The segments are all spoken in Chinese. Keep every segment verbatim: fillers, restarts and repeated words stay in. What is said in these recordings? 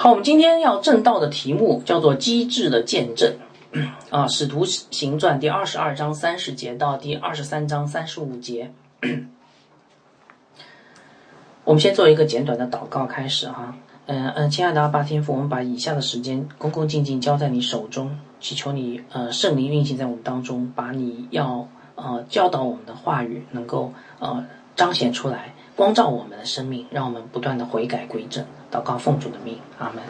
好，我们今天要正道的题目叫做机智的见证啊，使徒行传第二十二章三十节到第二十三章三十五节。我们先做一个简短的祷告开始哈。嗯嗯，亲爱的阿爸天父，我们把以下的时间恭恭敬敬交在你手中，祈求你呃圣灵运行在我们当中，把你要呃教导我们的话语能够呃彰显出来，光照我们的生命，让我们不断的悔改归正。祷告奉主的名，阿门。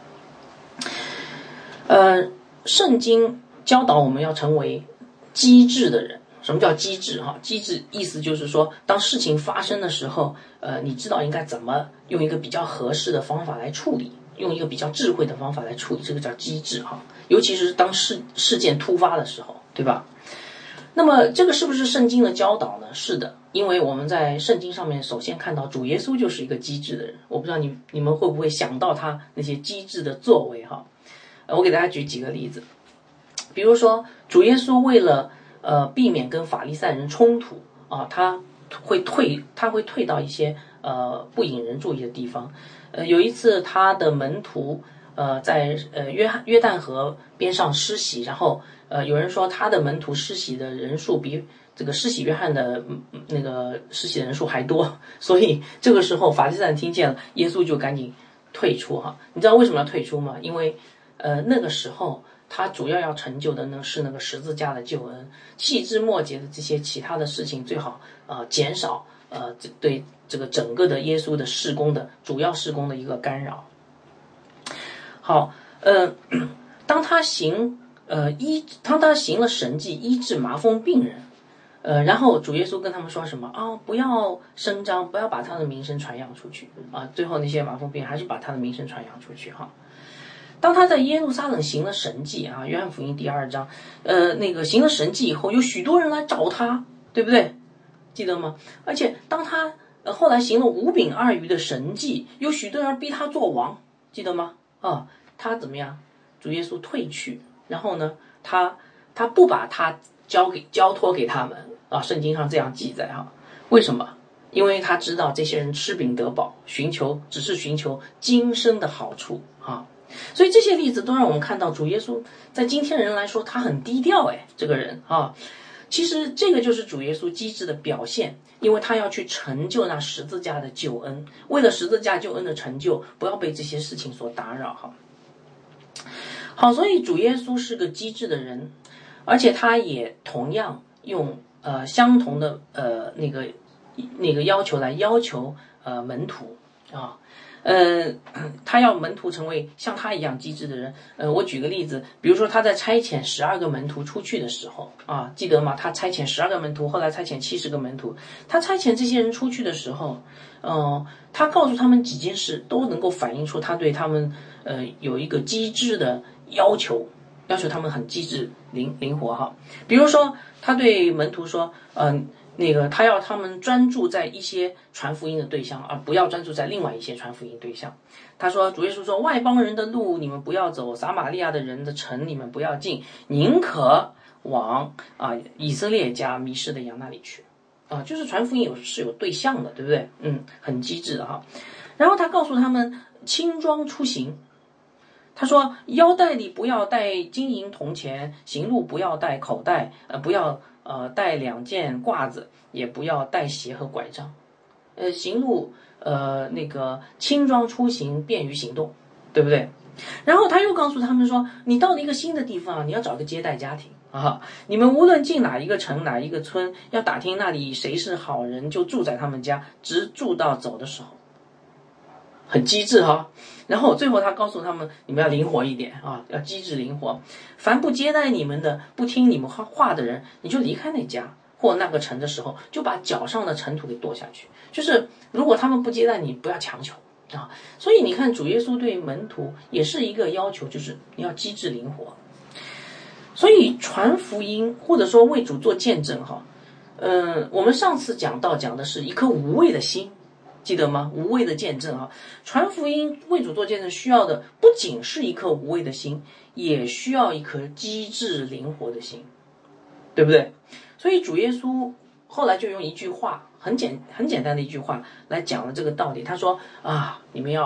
呃，圣经教导我们要成为机智的人。什么叫机智？哈，机智意思就是说，当事情发生的时候，呃，你知道应该怎么用一个比较合适的方法来处理，用一个比较智慧的方法来处理，这个叫机智哈。尤其是当事事件突发的时候，对吧？那么这个是不是圣经的教导呢？是的，因为我们在圣经上面首先看到主耶稣就是一个机智的人。我不知道你你们会不会想到他那些机智的作为哈？我给大家举几个例子，比如说主耶稣为了呃避免跟法利赛人冲突啊，他会退他会退到一些呃不引人注意的地方。呃，有一次他的门徒呃在呃约翰约旦河边上施洗，然后呃有人说他的门徒施洗的人数比这个施洗约翰的那个施洗的人数还多，所以这个时候法利赛人听见了，耶稣就赶紧退出哈。你知道为什么要退出吗？因为呃那个时候他主要要成就的呢是那个十字架的救恩，细枝末节的这些其他的事情最好呃减少呃对这个整个的耶稣的事工的主要事工的一个干扰。好，呃，当他行呃医当他行了神迹医治麻风病人，呃，然后主耶稣跟他们说什么啊、哦？不要声张，不要把他的名声传扬出去啊！最后那些麻风病人还是把他的名声传扬出去哈。当他在耶路撒冷行了神迹啊，约翰福音第二章，呃，那个行了神迹以后，有许多人来找他，对不对？记得吗？而且当他呃后来行了五饼二鱼的神迹，有许多人逼他做王，记得吗？啊，他怎么样？主耶稣退去，然后呢，他他不把他交给交托给他们啊，圣经上这样记载哈。为什么？因为他知道这些人吃饼得饱，寻求只是寻求今生的好处啊。所以这些例子都让我们看到主耶稣在今天人来说他很低调哎，这个人啊，其实这个就是主耶稣机智的表现，因为他要去成就那十字架的救恩，为了十字架救恩的成就，不要被这些事情所打扰哈。好，所以主耶稣是个机智的人，而且他也同样用呃相同的呃那个那个要求来要求呃门徒啊。呃，他要门徒成为像他一样机智的人。呃，我举个例子，比如说他在差遣十二个门徒出去的时候啊，记得吗？他差遣十二个门徒，后来差遣七十个门徒。他差遣这些人出去的时候，呃，他告诉他们几件事，都能够反映出他对他们呃有一个机智的要求，要求他们很机智灵灵活哈。比如说，他对门徒说，嗯、呃。那个他要他们专注在一些传福音的对象，而不要专注在另外一些传福音对象。他说，主耶稣说，外邦人的路你们不要走，撒玛利亚的人的城你们不要进，宁可往啊以色列家迷失的羊那里去。啊，就是传福音有是有对象的，对不对？嗯，很机智的哈。然后他告诉他们轻装出行。他说，腰带里不要带金银铜钱，行路不要带口袋，呃，不要呃带两件褂子，也不要带鞋和拐杖，呃，行路呃那个轻装出行，便于行动，对不对？然后他又告诉他们说，你到了一个新的地方，你要找个接待家庭啊，你们无论进哪一个城哪一个村，要打听那里谁是好人，就住在他们家，直住到走的时候。很机智哈，然后最后他告诉他们，你们要灵活一点啊，要机智灵活。凡不接待你们的，不听你们话的人，你就离开那家或那个城的时候，就把脚上的尘土给跺下去。就是如果他们不接待你，不要强求啊。所以你看，主耶稣对门徒也是一个要求，就是你要机智灵活。所以传福音或者说为主做见证哈，嗯、呃，我们上次讲到讲的是一颗无畏的心。记得吗？无畏的见证啊，传福音为主做见证需要的不仅是一颗无畏的心，也需要一颗机智灵活的心，对不对？所以主耶稣后来就用一句话，很简很简单的一句话来讲了这个道理。他说啊，你们要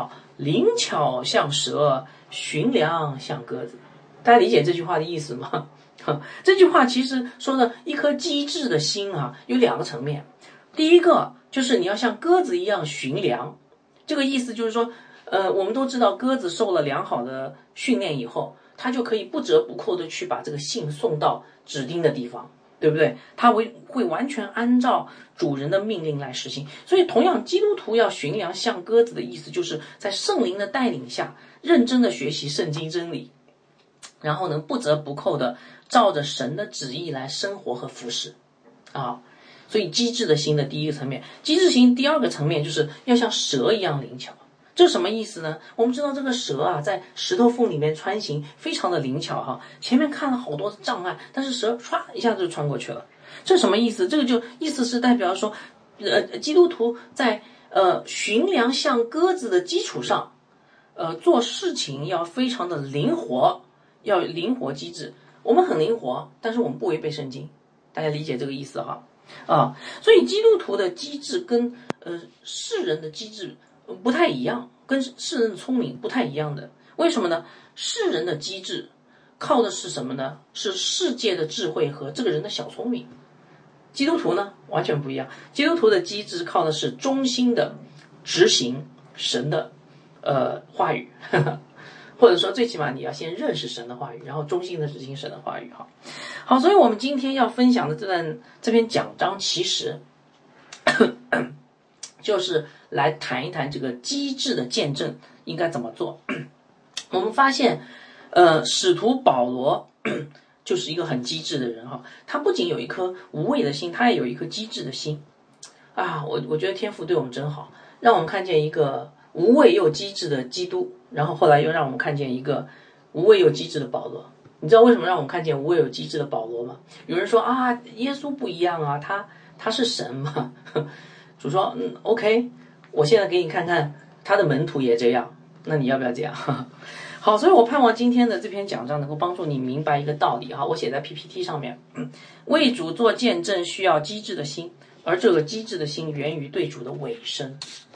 灵巧像蛇，驯良像鸽子。大家理解这句话的意思吗？这句话其实说的一颗机智的心啊，有两个层面。第一个就是你要像鸽子一样驯良，这个意思就是说，呃，我们都知道鸽子受了良好的训练以后，它就可以不折不扣的去把这个信送到指定的地方，对不对？它会会完全按照主人的命令来实行。所以同样，基督徒要驯良像鸽子的意思，就是在圣灵的带领下，认真的学习圣经真理，然后呢，不折不扣的照着神的旨意来生活和服侍啊。所以机智的心的第一个层面，机智心第二个层面就是要像蛇一样灵巧。这什么意思呢？我们知道这个蛇啊，在石头缝里面穿行非常的灵巧哈，前面看了好多障碍，但是蛇唰一下就穿过去了。这什么意思？这个就意思是代表说，呃，基督徒在呃驯良像鸽子的基础上，呃，做事情要非常的灵活，要灵活机智。我们很灵活，但是我们不违背圣经，大家理解这个意思哈。啊，所以基督徒的机智跟呃世人的机智不太一样，跟世人的聪明不太一样的。为什么呢？世人的机智靠的是什么呢？是世界的智慧和这个人的小聪明。基督徒呢，完全不一样。基督徒的机智靠的是忠心的执行神的呃话语，呵呵，或者说最起码你要先认识神的话语，然后忠心的执行神的话语哈。好，所以我们今天要分享的这段这篇讲章，其实就是来谈一谈这个机智的见证应该怎么做。我们发现，呃，使徒保罗就是一个很机智的人哈，他不仅有一颗无畏的心，他也有一颗机智的心啊。我我觉得天父对我们真好，让我们看见一个无畏又机智的基督，然后后来又让我们看见一个无畏又机智的保罗。你知道为什么让我们看见无畏有机智的保罗吗？有人说啊，耶稣不一样啊，他他是神嘛。主说，嗯 ，OK， 我现在给你看看他的门徒也这样，那你要不要这样？好，所以我盼望今天的这篇讲章能够帮助你明白一个道理哈。我写在 P P T 上面，为主做见证需要机智的心，而这个机智的心源于对主的委身。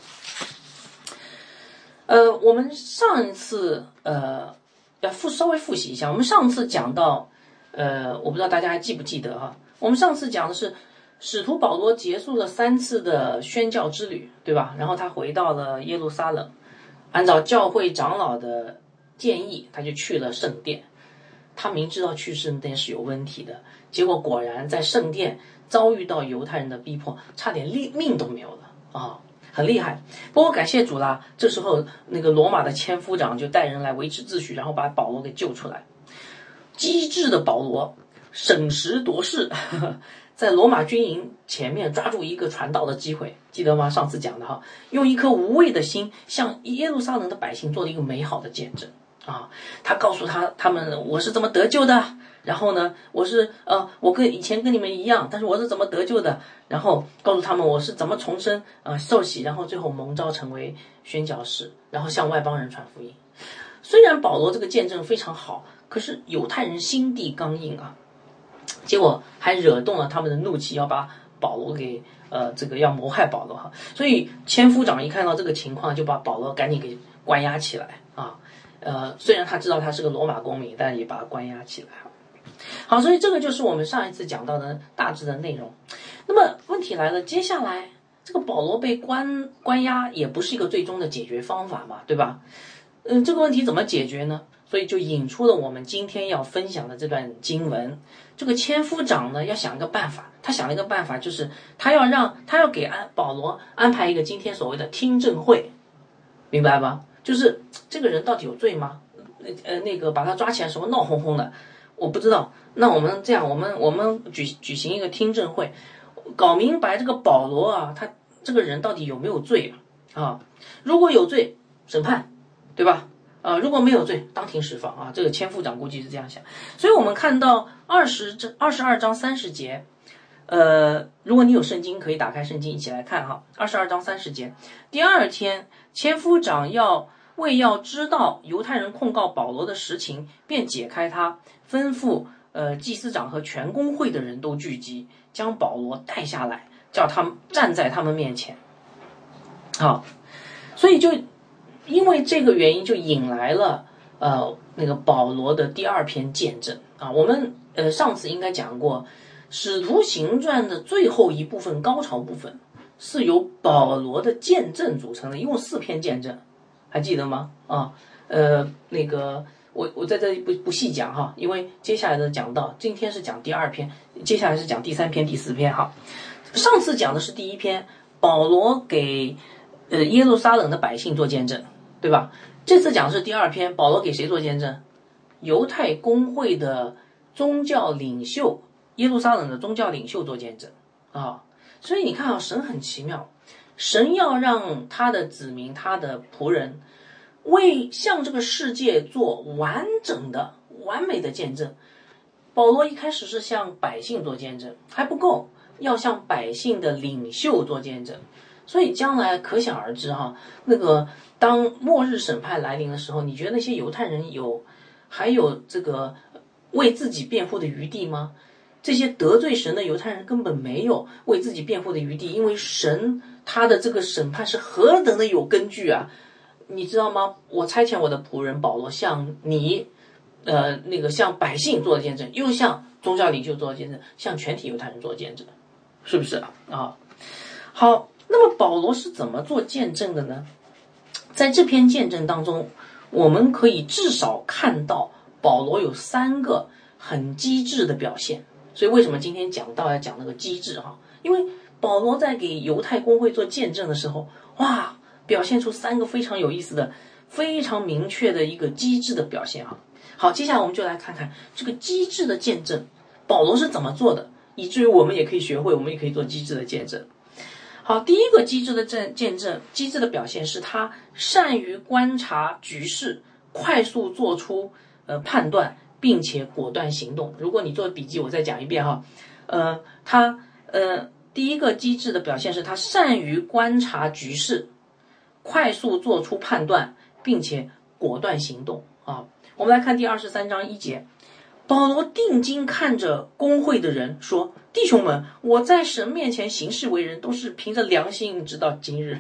呃，我们上一次呃。要复稍微复习一下，我们上次讲到，呃，我不知道大家还记不记得哈？我们上次讲的是使徒保罗结束了三次的宣教之旅，对吧？然后他回到了耶路撒冷，按照教会长老的建议，他就去了圣殿。他明知道去圣殿是有问题的，结果果然在圣殿遭遇到犹太人的逼迫，差点命都没有了啊！很厉害，不过感谢主啦，这时候那个罗马的千夫长就带人来维持秩序，然后把保罗给救出来。机智的保罗审时度势，呵呵，在罗马军营前面抓住一个传道的机会，记得吗？上次讲的哈，用一颗无畏的心向耶路撒冷的百姓做了一个美好的见证啊！他告诉他他们我是怎么得救的，然后呢，我是呃，我跟以前跟你们一样，但是我是怎么得救的？然后告诉他们我是怎么重生呃受洗，然后最后蒙召成为宣教士，然后向外邦人传福音。虽然保罗这个见证非常好，可是犹太人心地刚硬啊，结果还惹动了他们的怒气，要把保罗给呃这个要谋害保罗哈。所以千夫长一看到这个情况，就把保罗赶紧给关押起来啊。呃，虽然他知道他是个罗马公民，但也把他关押起来。好，所以这个就是我们上一次讲到的大致的内容。那么问题来了，接下来这个保罗被关关押也不是一个最终的解决方法嘛，对吧？嗯，这个问题怎么解决呢？所以就引出了我们今天要分享的这段经文。这个千夫长呢，要想一个办法，他想了一个办法，就是他要让他要给安保罗安排一个今天所谓的听证会，明白吧？就是这个人到底有罪吗？呃，那个把他抓起来什么闹哄哄的，我不知道。那我们这样，我们我们举举行一个听证会，搞明白这个保罗啊，他这个人到底有没有罪啊？啊，如果有罪，审判，对吧？啊，如果没有罪，当庭释放啊。这个千夫长估计是这样想。所以我们看到二十二十二章三十节，呃，如果你有圣经，可以打开圣经一起来看哈。二十二章三十节，第二天，千夫长要为要知道犹太人控告保罗的实情，便解开他，吩咐呃祭司长和全公会的人都聚集，将保罗带下来，叫他们站在他们面前。好，所以就因为这个原因就引来了呃那个保罗的第二篇见证啊。我们呃上次应该讲过，《使徒行传》的最后一部分高潮部分是由保罗的见证组成的，一共四篇见证，还记得吗？啊，呃，那个我我在这里不不细讲哈，因为接下来的讲到今天是讲第二篇，接下来是讲第三篇、第四篇哈。上次讲的是第一篇，保罗给呃耶路撒冷的百姓做见证，对吧？这次讲的是第二篇，保罗给谁做见证？犹太公会的宗教领袖，耶路撒冷的宗教领袖做见证啊。所以你看啊，神很奇妙，神要让他的子民、他的仆人为向这个世界做完整的、完美的见证。保罗一开始是向百姓做见证，还不够，要向百姓的领袖做见证。所以将来可想而知哈，那个当末日审判来临的时候，你觉得那些犹太人有还有这个为自己辩护的余地吗？这些得罪神的犹太人根本没有为自己辩护的余地，因为神他的这个审判是何等的有根据啊！你知道吗？我差遣我的仆人保罗向你，呃，那个向百姓做见证，又向宗教领袖做见证，向全体犹太人做见证，是不是啊？啊，好，那么保罗是怎么做见证的呢？在这篇见证当中，我们可以至少看到保罗有三个很机智的表现。所以为什么今天讲到要讲那个机智哈？因为保罗在给犹太公会做见证的时候，哇，表现出三个非常有意思的、非常明确的一个机智的表现哈。好，接下来我们就来看看这个机智的见证，保罗是怎么做的，以至于我们也可以学会，我们也可以做机智的见证。好，第一个机智的见证，机智的表现是他善于观察局势，快速做出呃判断，并且果断行动。如果你做笔记，我再讲一遍哈。呃，他呃第一个机智的表现是他善于观察局势，快速做出判断，并且果断行动啊。我们来看第二十三章一节，保罗定睛看着公会的人说：“弟兄们，我在神面前行事为人，都是凭着良心，直到今日。”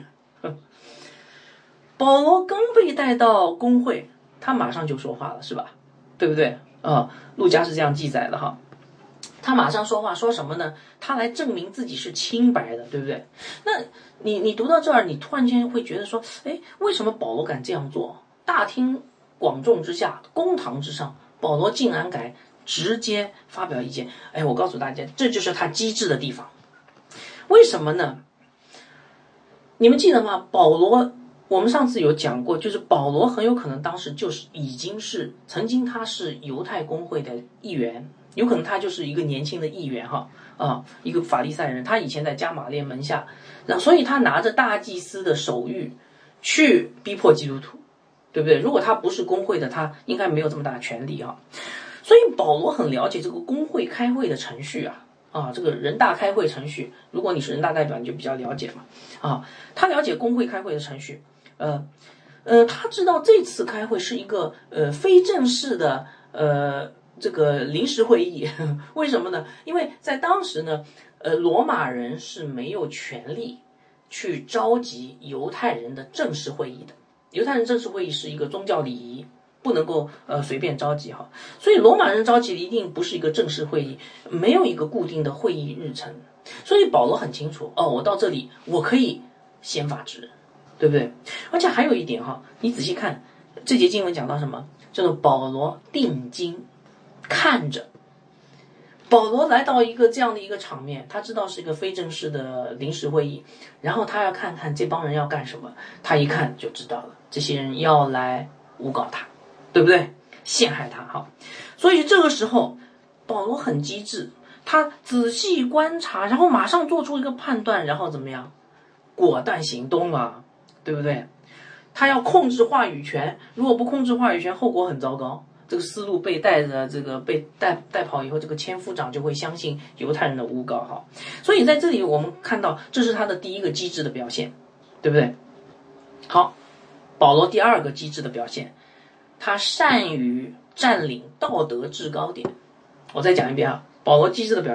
保罗刚被带到公会，他马上就说话了，是吧？对不对？啊，路加是这样记载的哈。他马上说话，说什么呢？他来证明自己是清白的，对不对？那你你读到这儿，你突然间会觉得说，哎，为什么保罗敢这样做？大庭广众之下，公堂之上，保罗竟然敢直接发表意见。哎，我告诉大家，这就是他机智的地方。为什么呢？你们记得吗？保罗，我们上次有讲过，就是保罗很有可能当时就是已经是曾经他是犹太公会的一员，有可能他就是一个年轻的议员哈啊，一个法利赛人，他以前在加马列门下，所以他拿着大祭司的手谕去逼迫基督徒，对不对？如果他不是公会的，他应该没有这么大的权利啊。所以保罗很了解这个公会开会的程序啊。啊，这个人大开会程序，如果你是人大代表，你就比较了解嘛。啊，他了解公会开会的程序，呃，呃，他知道这次开会是一个呃非正式的呃这个临时会议，为什么呢？因为在当时呢，呃，罗马人是没有权利去召集犹太人的正式会议的，犹太人正式会议是一个宗教礼仪。不能够呃随便召集哈，所以罗马人召集的一定不是一个正式会议，没有一个固定的会议日程，所以保罗很清楚哦，我到这里我可以先发制人，对不对？而且还有一点哈，你仔细看这节经文讲到什么，叫做保罗定睛看着。保罗来到一个这样的一个场面，他知道是一个非正式的临时会议，然后他要看看这帮人要干什么，他一看就知道了，这些人要来诬告他。对不对？陷害他哈，所以这个时候保罗很机智，他仔细观察，然后马上做出一个判断，然后怎么样？果断行动啊，对不对？他要控制话语权，如果不控制话语权，后果很糟糕。这个思路被带着这个被带带跑以后，这个千夫长就会相信犹太人的诬告哈。所以在这里我们看到，这是他的第一个机智的表现，对不对？好，保罗第二个机智的表现。他善于占领道德制高点。我再讲一遍啊，保罗机智的表现，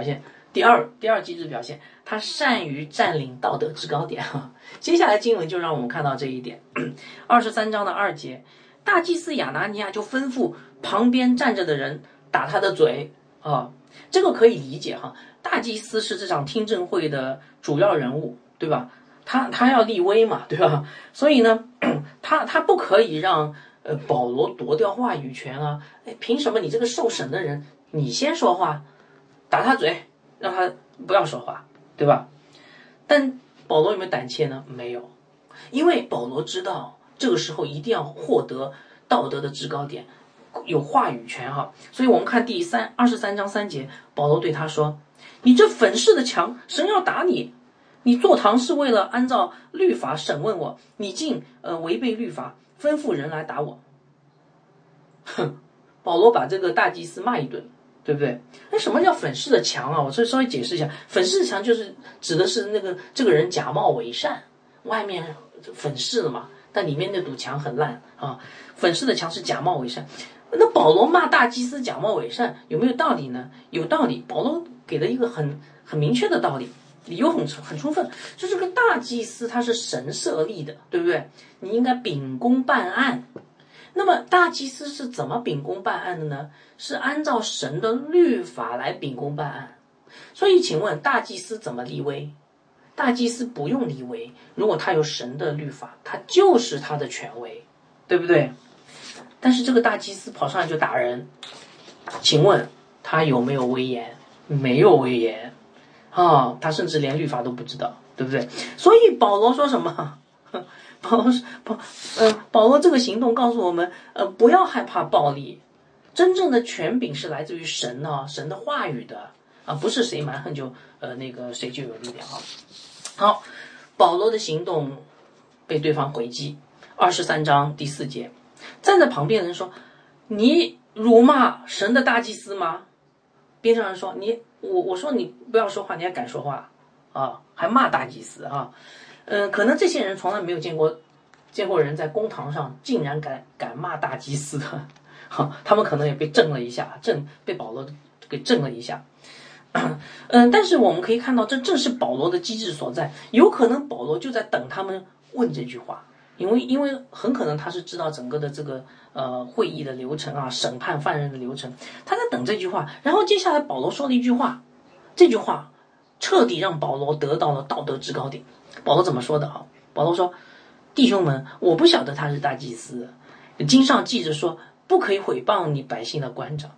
第二，第二机制表现，他善于占领道德制高点哈。接下来经文就让我们看到这一点。二十三章的二节，大祭司亚拿尼亚就吩咐旁边站着的人打他的嘴啊。这个可以理解哈，大祭司是这场听证会的主要人物，对吧？他他要立威嘛，对吧？所以呢，他他不可以让呃保罗夺掉话语权啊！哎，凭什么你这个受审的人你先说话，打他嘴？让他不要说话，对吧？但保罗有没有胆怯呢？没有，因为保罗知道这个时候一定要获得道德的制高点，有话语权哈。所以我们看第三二十三章三节，保罗对他说：“你这粉饰的墙，神要打你！你坐堂是为了按照律法审问我，你竟呃违背律法，吩咐人来打我。”哼，保罗把这个大祭司骂一顿。对不对？那什么叫粉饰的墙啊？我这稍微解释一下，粉饰的墙就是指的是那个这个人假冒伪善，外面粉饰的嘛，但里面那堵墙很烂啊。粉饰的墙是假冒伪善。那保罗骂大祭司假冒伪善有没有道理呢？有道理。保罗给了一个很很明确的道理，理由很很充分，就这个大祭司他是神设立的，对不对？你应该秉公办案。那么大祭司是怎么秉公办案的呢？是按照神的律法来秉公办案。所以请问大祭司怎么立威？大祭司不用立威，如果他有神的律法，他就是他的权威，对不对？但是这个大祭司跑上来就打人，请问他有没有威严？没有威严啊，他甚至连律法都不知道，对不对？所以保罗说什么？保罗保呃保罗这个行动告诉我们，呃不要害怕暴力，真正的权柄是来自于神呢、啊，神的话语的啊，不是谁蛮横就呃那个谁就有力量啊。好，保罗的行动被对方回击。二十三章第四节，站在旁边的人说：“你辱骂神的大祭司吗？”边上人说：“你我我说你不要说话，你还敢说话啊？还骂大祭司啊？”嗯、呃，可能这些人从来没有见过见过人在公堂上竟然敢敢骂大祭司的，哈，他们可能也被震了一下，震被保罗给震了一下。嗯、呃，但是我们可以看到，这正是保罗的机智所在。有可能保罗就在等他们问这句话，因为因为很可能他是知道整个的这个呃会议的流程啊，审判犯人的流程，他在等这句话。然后接下来保罗说了一句话，这句话彻底让保罗得到了道德制高点。保罗怎么说的啊？保罗说：“弟兄们，我不晓得他是大祭司，经上记着说，不可以毁谤你百姓的官长。”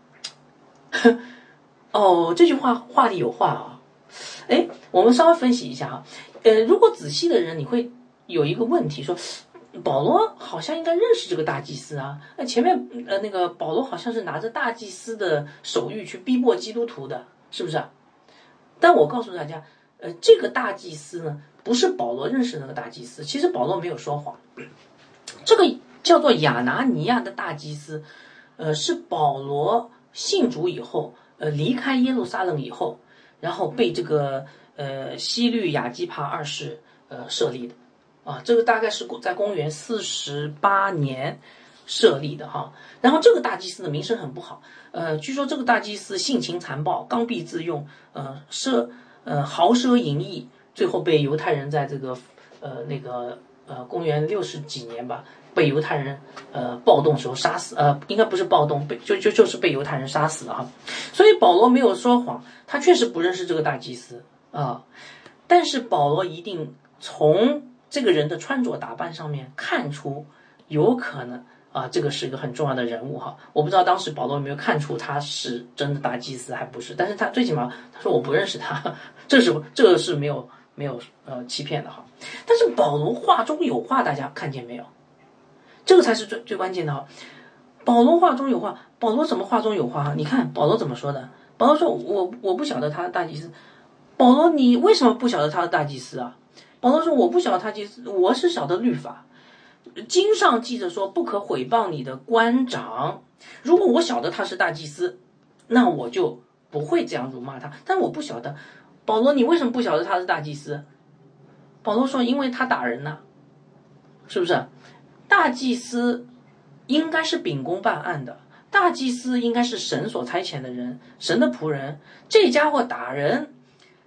哦，这句话话里有话啊。哎，我们稍微分析一下哈。呃，如果仔细的人，你会有一个问题说，保罗好像应该认识这个大祭司啊。那前面呃那个保罗好像是拿着大祭司的手谕去逼迫基督徒的，是不是啊？但我告诉大家，呃，这个大祭司呢，不是保罗认识的那个大祭司。其实保罗没有说谎，这个叫做亚拿尼亚的大祭司，呃，是保罗信主以后，呃，离开耶路撒冷以后，然后被这个呃西律亚基帕二世呃设立的，啊，这个大概是在公元四十八年设立的哈。然后这个大祭司的名声很不好，呃，据说这个大祭司性情残暴，刚愎自用，呃，奢呃豪奢淫逸，最后被犹太人在这个呃那个呃公元六十几年吧，被犹太人呃暴动时候杀死，呃应该不是暴动，被就就就是被犹太人杀死了哈。所以保罗没有说谎，他确实不认识这个大祭司啊，但是保罗一定从这个人的穿着打扮上面看出有可能啊，这个是一个很重要的人物哈。我不知道当时保罗有没有看出他是真的大祭司还不是，但是他最起码他说我不认识他，这是这个是没有没有呃欺骗的哈。但是保罗话中有话，大家看见没有？这个才是最最关键的哈。保罗话中有话，保罗怎么话中有话？你看保罗怎么说的？保罗说我我不晓得他的大祭司。保罗，你为什么不晓得他的大祭司啊？保罗说我不晓得他祭司，我是晓得律法。经上记着说不可毁谤你的官长。如果我晓得他是大祭司，那我就不会这样辱骂他。但我不晓得。保罗，你为什么不晓得他是大祭司？保罗说因为他打人呐、啊，是不是？大祭司应该是秉公办案的，大祭司应该是神所差遣的人，神的仆人。这家伙打人，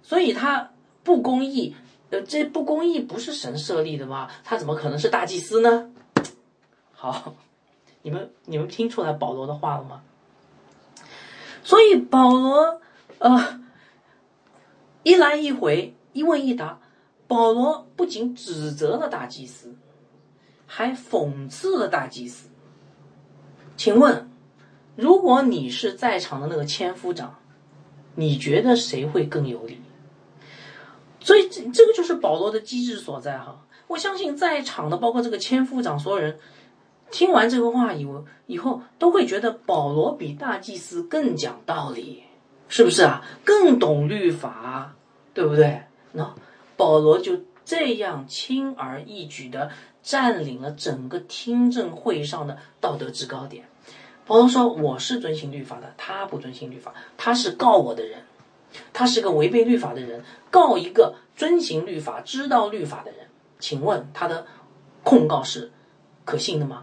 所以他不公义，呃，这不公义不是神设立的吗？他怎么可能是大祭司呢？好，你们你们听出来保罗的话了吗？所以保罗呃一来一回，一问一答，保罗不仅指责了大祭司，还讽刺了大祭司。请问，如果你是在场的那个千夫长，你觉得谁会更有理？所以这个就是保罗的机智所在哈。我相信在场的包括这个千夫长所有人听完这个话以后以后都会觉得保罗比大祭司更讲道理，是不是啊？更懂律法，对不对？那保罗就这样轻而易举的占领了整个听证会上的道德制高点。保罗说我是遵行律法的，他不遵行律法，他是告我的人，他是个违背律法的人，告一个遵行律法知道律法的人，请问他的控告是可信的吗？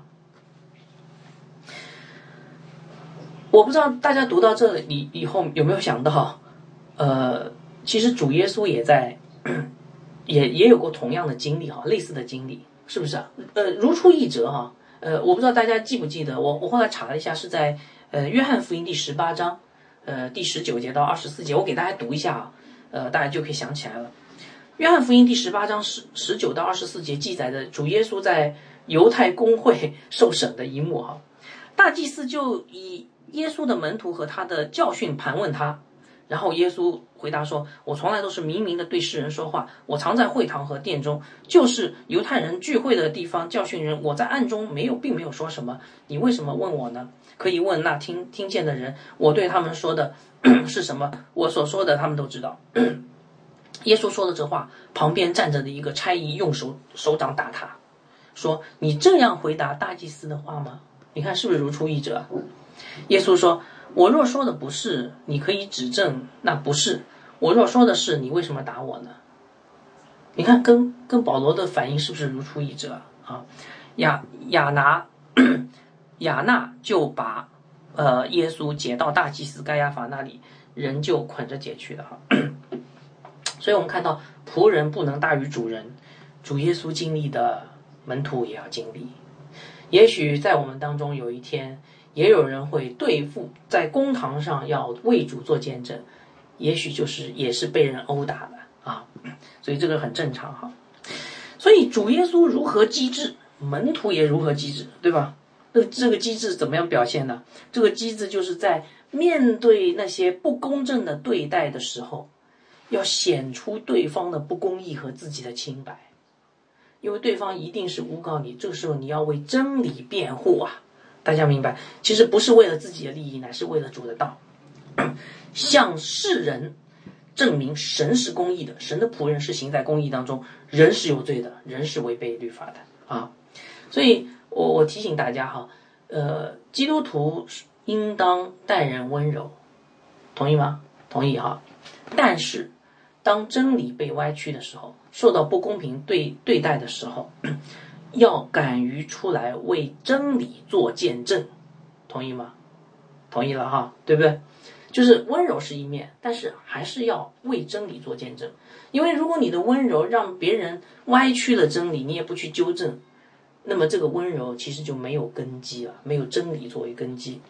我不知道大家读到这里以后有没有想到，呃，其实主耶稣也在也也有过同样的经历哈，类似的经历，是不是啊？呃，如出一辙哈。呃，我不知道大家记不记得，我我后来查了一下，是在呃约翰福音第十八章，呃第十九节到二十四节，我给大家读一下啊，呃大家就可以想起来了。约翰福音第十八章十十九到二十四节记载的主耶稣在犹太公会受审的一幕哈，大祭司就以耶稣的门徒和他的教训盘问他，然后耶稣回答说，我从来都是明明的对世人说话，我常在会堂和殿中，就是犹太人聚会的地方教训人，我在暗中没有并没有说什么，你为什么问我呢？可以问那听听见的人，我对他们说的是什么，我所说的他们都知道。耶稣说了这话，旁边站着的一个差役用手手掌打他，说你这样回答大祭司的话吗？你看是不是如出一辙？耶稣说，我若说的不是，你可以指证那不是，我若说的是，你为什么打我呢？你看跟跟保罗的反应是不是如出一辙啊？亚亚拿亚纳就把呃耶稣解到大祭司该亚法那里，人就捆着解去了哈。所以我们看到仆人不能大于主人，主耶稣经历的门徒也要经历。也许在我们当中有一天，也有人会对付在公堂上要为主做见证，也许就是也是被人殴打的啊，所以这个很正常哈。所以主耶稣如何机智，门徒也如何机智，对吧？那这个机智怎么样表现呢？这个机智就是在面对那些不公正的对待的时候，要显出对方的不公义和自己的清白，因为对方一定是诬告你，这个时候你要为真理辩护啊！大家明白，其实不是为了自己的利益，乃是为了主的道，向世人证明神是公义的，神的仆人是行在公义当中，人是有罪的，人是违背律法的啊！所以我我提醒大家哈，呃，基督徒应当待人温柔，同意吗？同意哈。但是当真理被歪曲的时候，受到不公平对对待的时候，要敢于出来为真理做见证，同意吗？同意了哈，对不对？就是温柔是一面，但是还是要为真理做见证。因为如果你的温柔让别人歪曲了真理，你也不去纠正，那么这个温柔其实就没有根基了，没有真理作为根基。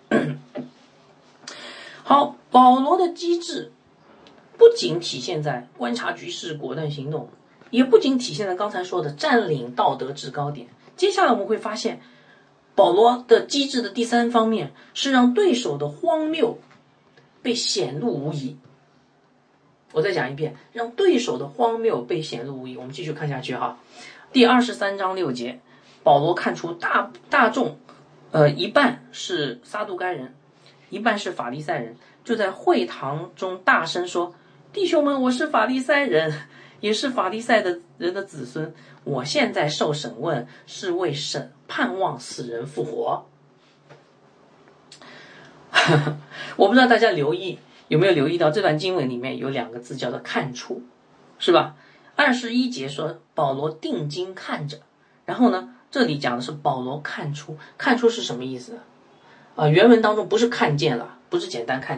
好，保罗的机智不仅体现在观察局势、果断行动，也不仅体现在刚才说的占领道德制高点。接下来我们会发现，保罗的机智的第三方面是让对手的荒谬被显露无遗。我再讲一遍，让对手的荒谬被显露无遗。我们继续看下去哈，第二十三章六节，保罗看出大大众，呃，一半是撒都该人，一半是法利赛人，就在会堂中大声说：“弟兄们，我是法利赛人，也是法利赛的人的子孙。我现在受审问，是为审盼望死人复活。”我不知道大家留意有没有留意到这段经文里面有两个字叫做看出，是吧？二十一节说保罗定睛看着，然后呢，这里讲的是保罗看出，看出是什么意思啊？原文当中不是看见了，不是简单看见，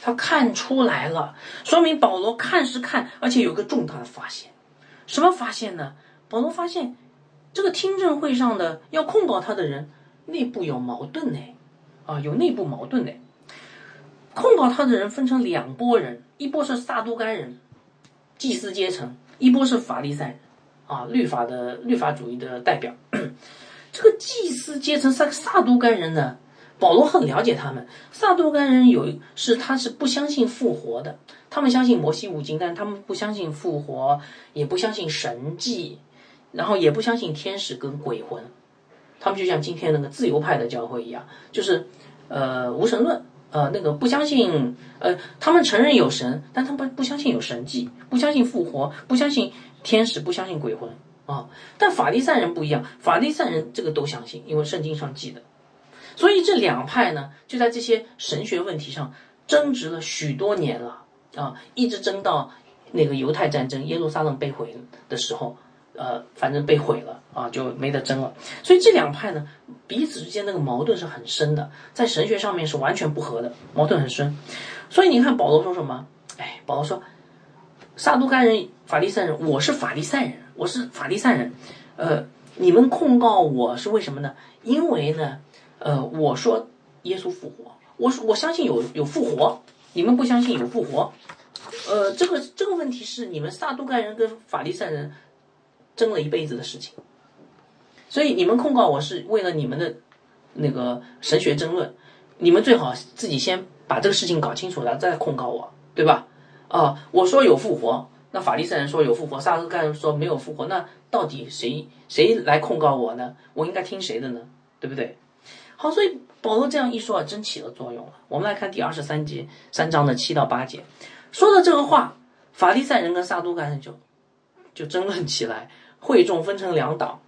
他看出来了，说明保罗看是看，而且有个重大的发现。什么发现呢？保罗发现这个听证会上的要控告他的人内部有矛盾呢，啊，有内部矛盾呢。控告他的人分成两拨人，一波是撒都该人，祭司阶层，一波是法利赛人，啊，律法的律法主义的代表。这个祭司阶层撒撒都该人呢，保罗很了解他们。撒都该人有是他是不相信复活的，他们相信摩西五经，但他们不相信复活，也不相信神迹，然后也不相信天使跟鬼魂。他们就像今天那个自由派的教会一样，就是呃无神论。呃，那个不相信，呃，他们承认有神，但他们不不相信有神迹，不相信复活，不相信天使，不相信鬼魂啊。但法利赛人不一样，法利赛人这个都相信，因为圣经上记的。所以这两派呢，就在这些神学问题上争执了许多年了啊，一直争到那个犹太战争，耶路撒冷被毁的时候。呃，反正被毁了啊，就没得争了。所以这两派呢，彼此之间那个矛盾是很深的，在神学上面是完全不合的，矛盾很深。所以你看保罗说什么？哎，保罗说，撒都该人、法利赛人，我是法利赛人，我是法利赛人。呃，你们控告我是为什么呢？因为呢，呃，我说耶稣复活，我我相信有有复活，你们不相信有复活。呃，这个这个问题是你们撒都该人跟法利赛人争了一辈子的事情，所以你们控告我是为了你们的那个神学争论，你们最好自己先把这个事情搞清楚了，再控告我，对吧？啊，我说有复活，那法利赛人说有复活，撒都该人说没有复活，那到底谁谁来控告我呢？我应该听谁的呢？对不对？好，所以保罗这样一说啊，真起了作用了。我们来看第二十三节，三章的七到八节，说了这个话，法利赛人跟撒都该人就就争论起来。会众分成两党，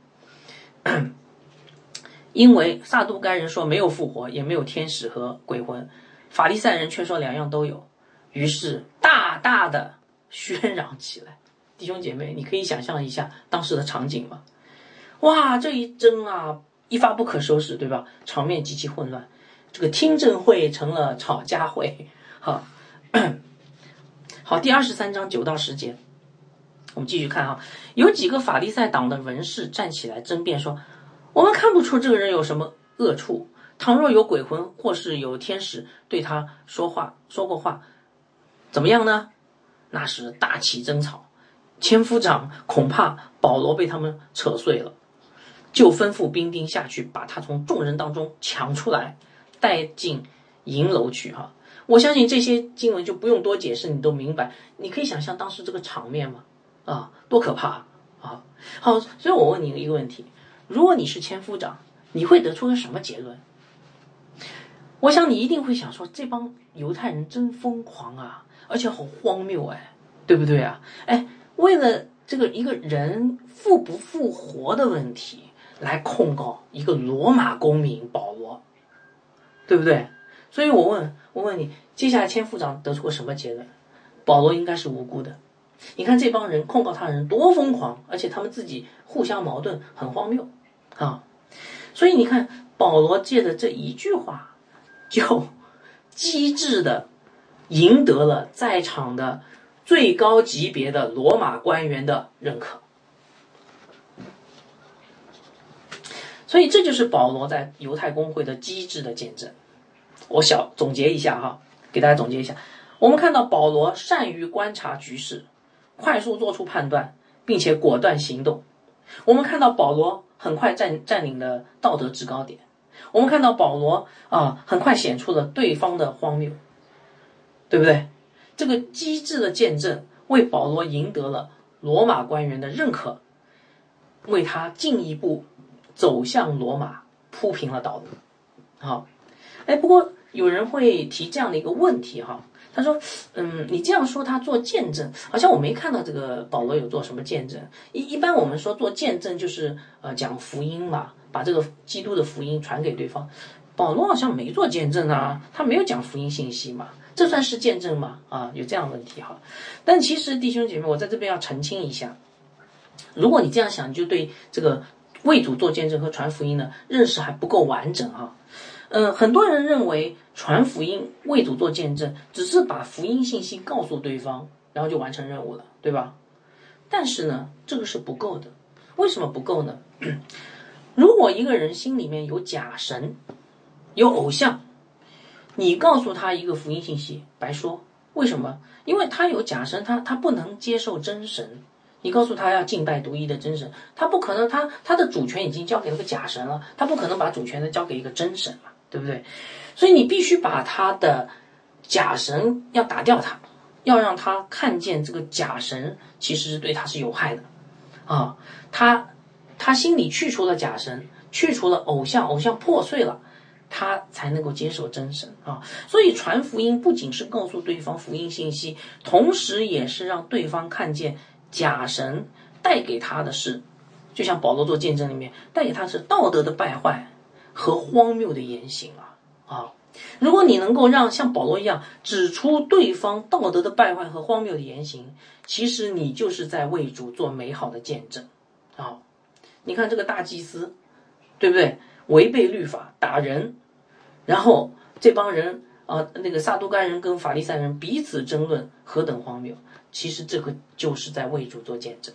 因为撒都该人说没有复活，也没有天使和鬼魂，法利赛人却说两样都有，于是大大的喧嚷起来。弟兄姐妹，你可以想象一下当时的场景吗？哇，这一争啊，一发不可收拾，对吧？场面极其混乱，这个听证会成了吵架会。好，好，第二十三章九到十节。我们继续看哈，有几个法利赛党的文士站起来争辩说，我们看不出这个人有什么恶处，倘若有鬼魂或是有天使对他说话说过话，怎么样呢？那时大起争吵，千夫长恐怕保罗被他们扯碎了，就吩咐兵丁下去把他从众人当中抢出来，带进营楼去哈。我相信这些经文就不用多解释，你都明白。你可以想象当时这个场面吗？啊，多可怕啊！好，所以我问你一个问题：如果你是千夫长，你会得出个什么结论？我想你一定会想说，这帮犹太人真疯狂啊，而且好荒谬哎，对不对啊？哎，为了这个一个人复不复活的问题来控告一个罗马公民保罗，对不对？所以我问，我问你，接下来千夫长得出个什么结论？保罗应该是无辜的。你看这帮人控告他人多疯狂，而且他们自己互相矛盾，很荒谬啊！所以你看保罗借的这一句话，就机智的赢得了在场的最高级别的罗马官员的认可。所以这就是保罗在犹太公会的机智的见证。我小总结一下哈，给大家总结一下，我们看到保罗善于观察局势，快速做出判断，并且果断行动。我们看到保罗很快占占领了道德制高点。我们看到保罗啊，很快显出了对方的荒谬，对不对？这个机智的见证为保罗赢得了罗马官员的认可，为他进一步走向罗马铺平了道路。好，哎，不过有人会提这样的一个问题哈。他说，嗯，你这样说他做见证，好像我没看到这个保罗有做什么见证。一一般我们说做见证就是呃讲福音嘛，把这个基督的福音传给对方。保罗好像没做见证啊，他没有讲福音信息嘛，这算是见证吗？啊，有这样的问题哈。但其实弟兄姐妹，我在这边要澄清一下，如果你这样想，你就对这个为主做见证和传福音呢认识还不够完整哈。 嗯、呃，很多人认为传福音、为主做见证，只是把福音信息告诉对方，然后就完成任务了，对吧？但是呢，这个是不够的。为什么不够呢？如果一个人心里面有假神，有偶像，你告诉他一个福音信息，白说。为什么？因为他有假神，他他不能接受真神。你告诉他要敬拜独一的真神，他不可能，他他的主权已经交给了个假神了，他不可能把主权的交给一个真神了，对不对？所以你必须把他的假神要打掉他，要让他看见这个假神其实是对他是有害的啊。他他心里去除了假神，去除了偶像，偶像破碎了，他才能够接受真神啊。所以传福音不仅是告诉对方福音信息，同时也是让对方看见假神带给他的是，就像保罗做见证里面带给他是道德的败坏和荒谬的言行啊啊！如果你能够让像保罗一样指出对方道德的败坏和荒谬的言行，其实你就是在为主做美好的见证啊！你看这个大祭司，对不对？违背律法打人，然后这帮人啊，那个撒都该人跟法利赛人彼此争论，何等荒谬！其实这个就是在为主做见证。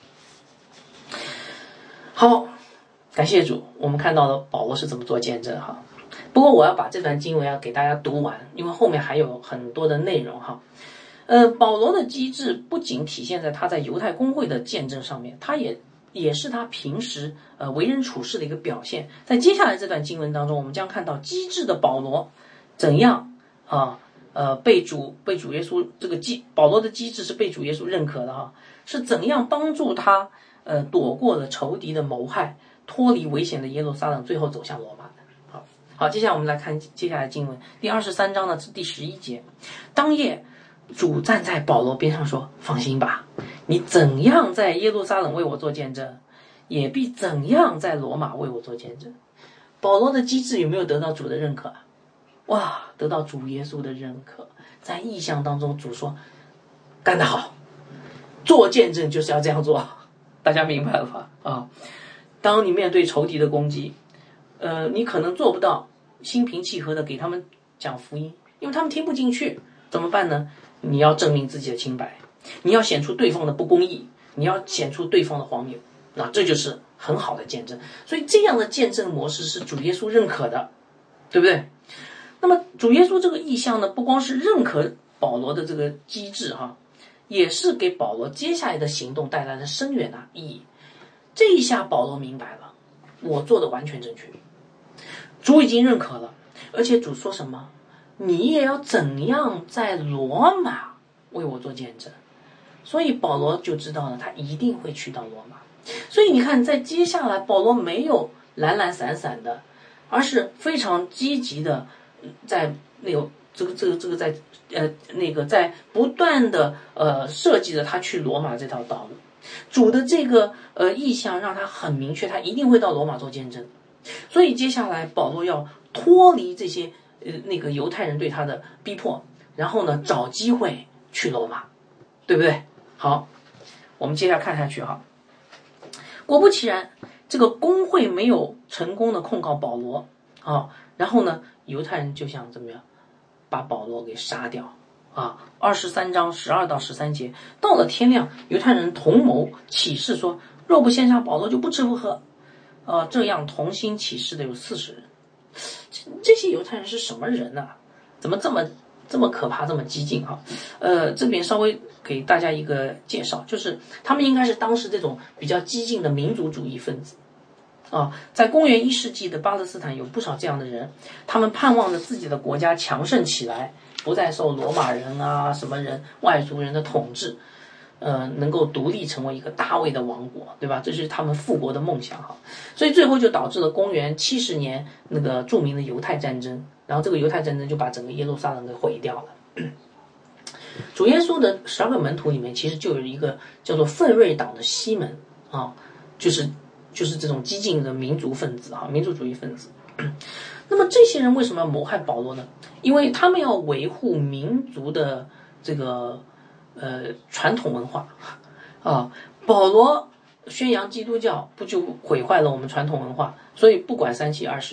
好，感谢主，我们看到了保罗是怎么做见证哈。不过我要把这段经文要给大家读完，因为后面还有很多的内容哈。呃，保罗的机智不仅体现在他在犹太公会的见证上面，他也也是他平时呃为人处事的一个表现。在接下来这段经文当中，我们将看到机智的保罗怎样啊。呃，被主被主耶稣这个机保罗的机智是被主耶稣认可的哈，是怎样帮助他呃躲过了仇敌的谋害，脱离危险的耶路撒冷，最后走向罗马的。好，好，接下来我们来看接下来经文第二十三章的第十一节。当夜，主站在保罗边上说：“放心吧，你怎样在耶路撒冷为我做见证，也必怎样在罗马为我做见证。”保罗的机智有没有得到主的认可啊？哇，得到主耶稣的认可，在异象当中，主说干得好，做见证就是要这样做，大家明白了吧？啊，当你面对仇敌的攻击，呃，你可能做不到心平气和的给他们讲福音，因为他们听不进去，怎么办呢？你要证明自己的清白，你要显出对方的不公义，你要显出对方的荒谬，那这就是很好的见证。所以这样的见证模式是主耶稣认可的，对不对？那么主耶稣这个意象呢，不光是认可保罗的这个机智哈，也是给保罗接下来的行动带来了深远的意义。这一下保罗明白了，我做的完全正确，主已经认可了，而且主说什么，你也要怎样在罗马为我做见证。所以保罗就知道了，他一定会去到罗马。所以你看，在接下来保罗没有懒懒散散的，而是非常积极的在那个这个这个这个在呃那个在不断的呃设计着他去罗马这条道路。主的这个呃意向让他很明确，他一定会到罗马做见证。所以接下来保罗要脱离这些呃那个犹太人对他的逼迫，然后呢找机会去罗马，对不对？好，我们接下来看下去哈。果不其然，这个公会没有成功的控告保罗啊，然后呢犹太人就想怎么样把保罗给杀掉啊。二十三章十二到十三节，到了天亮，犹太人同谋起誓说，若不献上保罗就不吃不喝。呃，这样同心起誓的有四十人。这这些犹太人是什么人呢、啊？怎么这么这么可怕，这么激进啊？呃，这边稍微给大家一个介绍，就是他们应该是当时这种比较激进的民族主义分子啊。在公元一世纪的巴勒斯坦有不少这样的人，他们盼望着自己的国家强盛起来，不再受罗马人啊什么人外族人的统治。呃，能够独立成为一个大卫的王国，对吧？这是他们复国的梦想哈，所以最后就导致了公元七十年那个著名的犹太战争，然后这个犹太战争就把整个耶路撒冷给毁掉了。主耶稣的十二个门徒里面，其实就有一个叫做奋锐党的西门啊，就是就是这种激进的民族分子哈，民族主义分子。那么这些人为什么要谋害保罗呢？因为他们要维护民族的这个。呃，传统文化啊，保罗宣扬基督教，不就毁坏了我们传统文化？所以不管三七二十一，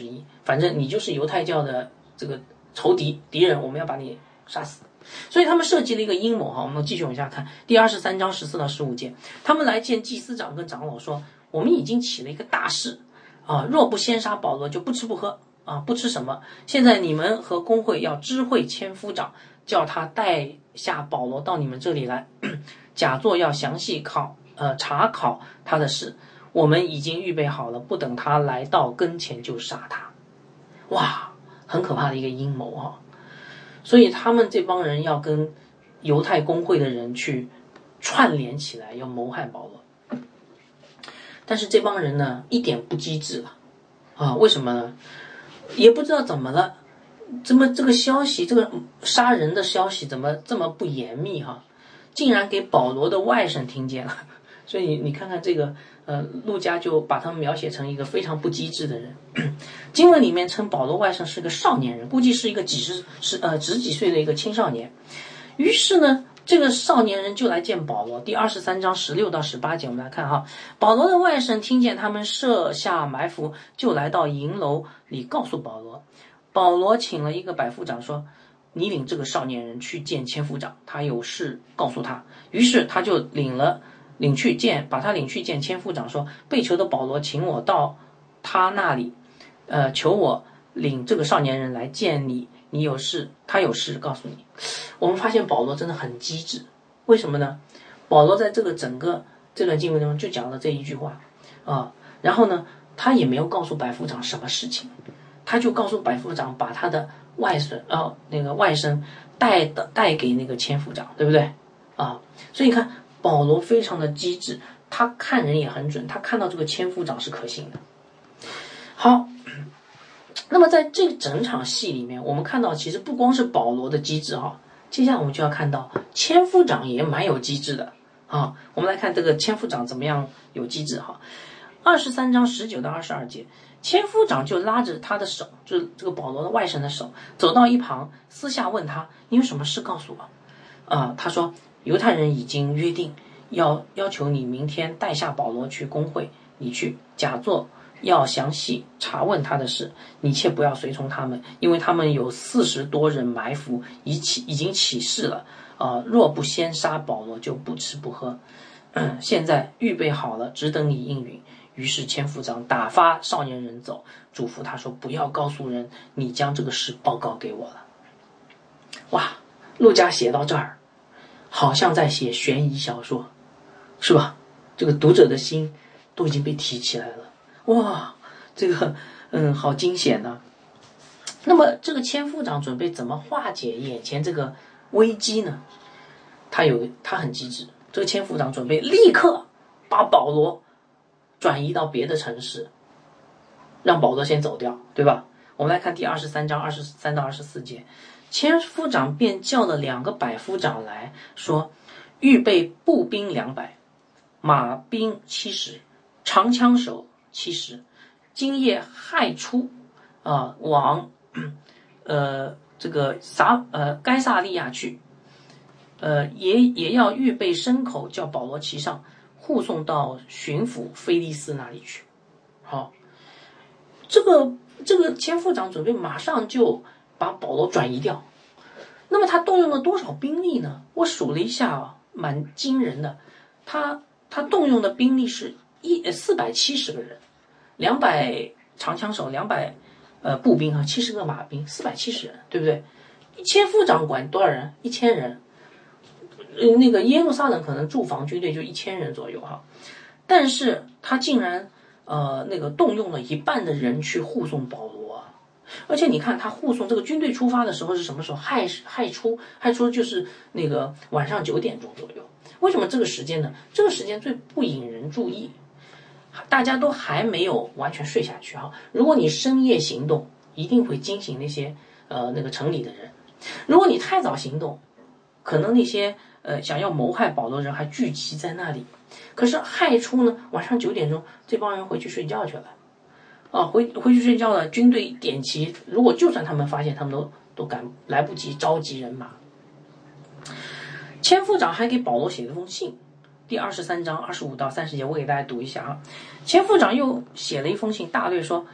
反正你就是犹太教的这个仇敌敌人，我们要把你杀死。所以他们设计了一个阴谋哈，我们继续往下看第二十三章十四到十五节，他们来见祭司长跟长老说，我们已经起了一个大事啊，若不先杀保罗，就不吃不喝啊，不吃什么。现在你们和公会要知会千夫长，叫他带下保罗到你们这里来，假作要详细考呃查考他的事。我们已经预备好了，不等他来到跟前就杀他。哇，很可怕的一个阴谋哈！所以他们这帮人要跟犹太公会的人去串联起来，要谋害保罗。但是这帮人呢，一点不机智了啊！为什么呢？也不知道怎么了，怎么这个消息，这个杀人的消息怎么这么不严密哈？竟然给保罗的外甥听见了。所以你你看看这个，呃，路加就把他们描写成一个非常不机智的人。经文里面称保罗外甥是个少年人，估计是一个几十十呃十几岁的一个青少年。于是呢，这个少年人就来见保罗。第二十三章十六到十八节，我们来看哈，保罗的外甥听见他们设下埋伏，就来到营楼里告诉保罗。保罗请了一个百夫长说，你领这个少年人去见千夫长，他有事告诉他。于是他就领了。领去见，把他领去见千夫长，说被囚的保罗请我到他那里，呃，求我领这个少年人来见你，你有事，他有事告诉你。我们发现保罗真的很机智，为什么呢？保罗在这个整个这段经文中就讲了这一句话啊，然后呢，他也没有告诉百夫长什么事情，他就告诉百夫长把他的外孙啊、哦、那个外甥带的带给那个千夫长，对不对啊？所以你看。保罗非常的机智，他看人也很准，他看到这个千夫长是可信的。好，那么在这整场戏里面，我们看到其实不光是保罗的机智哈，接下来我们就要看到千夫长也蛮有机智的啊。我们来看这个千夫长怎么样有机智哈。二十三章十九到二十二节，千夫长就拉着他的手，就是这个保罗的外甥的手，走到一旁，私下问他：“你有什么事告诉我？”啊，他说。犹太人已经约定要要求你明天带下保罗去公会，你去假作要详细查问他的事，你切不要随从他们，因为他们有四十多人埋伏，已起已经起誓了啊、呃！若不先杀保罗，就不吃不喝。嗯，现在预备好了，只等你应允。于是千夫长打发少年人走，嘱咐他说：“不要告诉人，你将这个事报告给我了。”哇，路加写到这儿。好像在写悬疑小说，是吧？这个读者的心都已经被提起来了，哇，这个嗯，好惊险呐、啊。那么这个千夫长准备怎么化解眼前这个危机呢？他有他很机智，这个千夫长准备立刻把保罗转移到别的城市，让保罗先走掉，对吧？我们来看第二十三章二十三到二十四节。千夫长便叫了两个百夫长来说，预备步兵两百，马兵七十，长枪手七十，今夜亥初啊、呃，往呃这个撒呃该萨利亚去，呃也也要预备牲口，叫保罗骑上，护送到巡抚菲利斯那里去。好，这个这个千夫长准备马上就把保罗转移掉。那么他动用了多少兵力呢？我数了一下啊，蛮惊人的。他他动用的兵力是一四百七十个人，两百长枪手，两百呃步兵啊，七十个马兵，四百七十人，对不对？千夫长管多少人？一千人。呃，那个耶路撒冷可能驻防军队就一千人左右哈，但是他竟然呃那个动用了一半的人去护送保罗。而且你看，他护送这个军队出发的时候是什么时候？亥亥初，亥初就是那个晚上九点钟左右。为什么这个时间呢？这个时间最不引人注意，大家都还没有完全睡下去哈。如果你深夜行动，一定会惊醒那些呃那个城里的人；如果你太早行动，可能那些呃想要谋害保罗人还聚集在那里。可是亥初呢，晚上九点钟，这帮人回去睡觉去了。啊，回回去睡觉了。军队点齐，如果就算他们发现，他们都都赶来不及召集人马。千夫长还给保罗写了封信，第二十三章二十五到三十节，我给大家读一下啊。千夫长又写了一封信，大略说：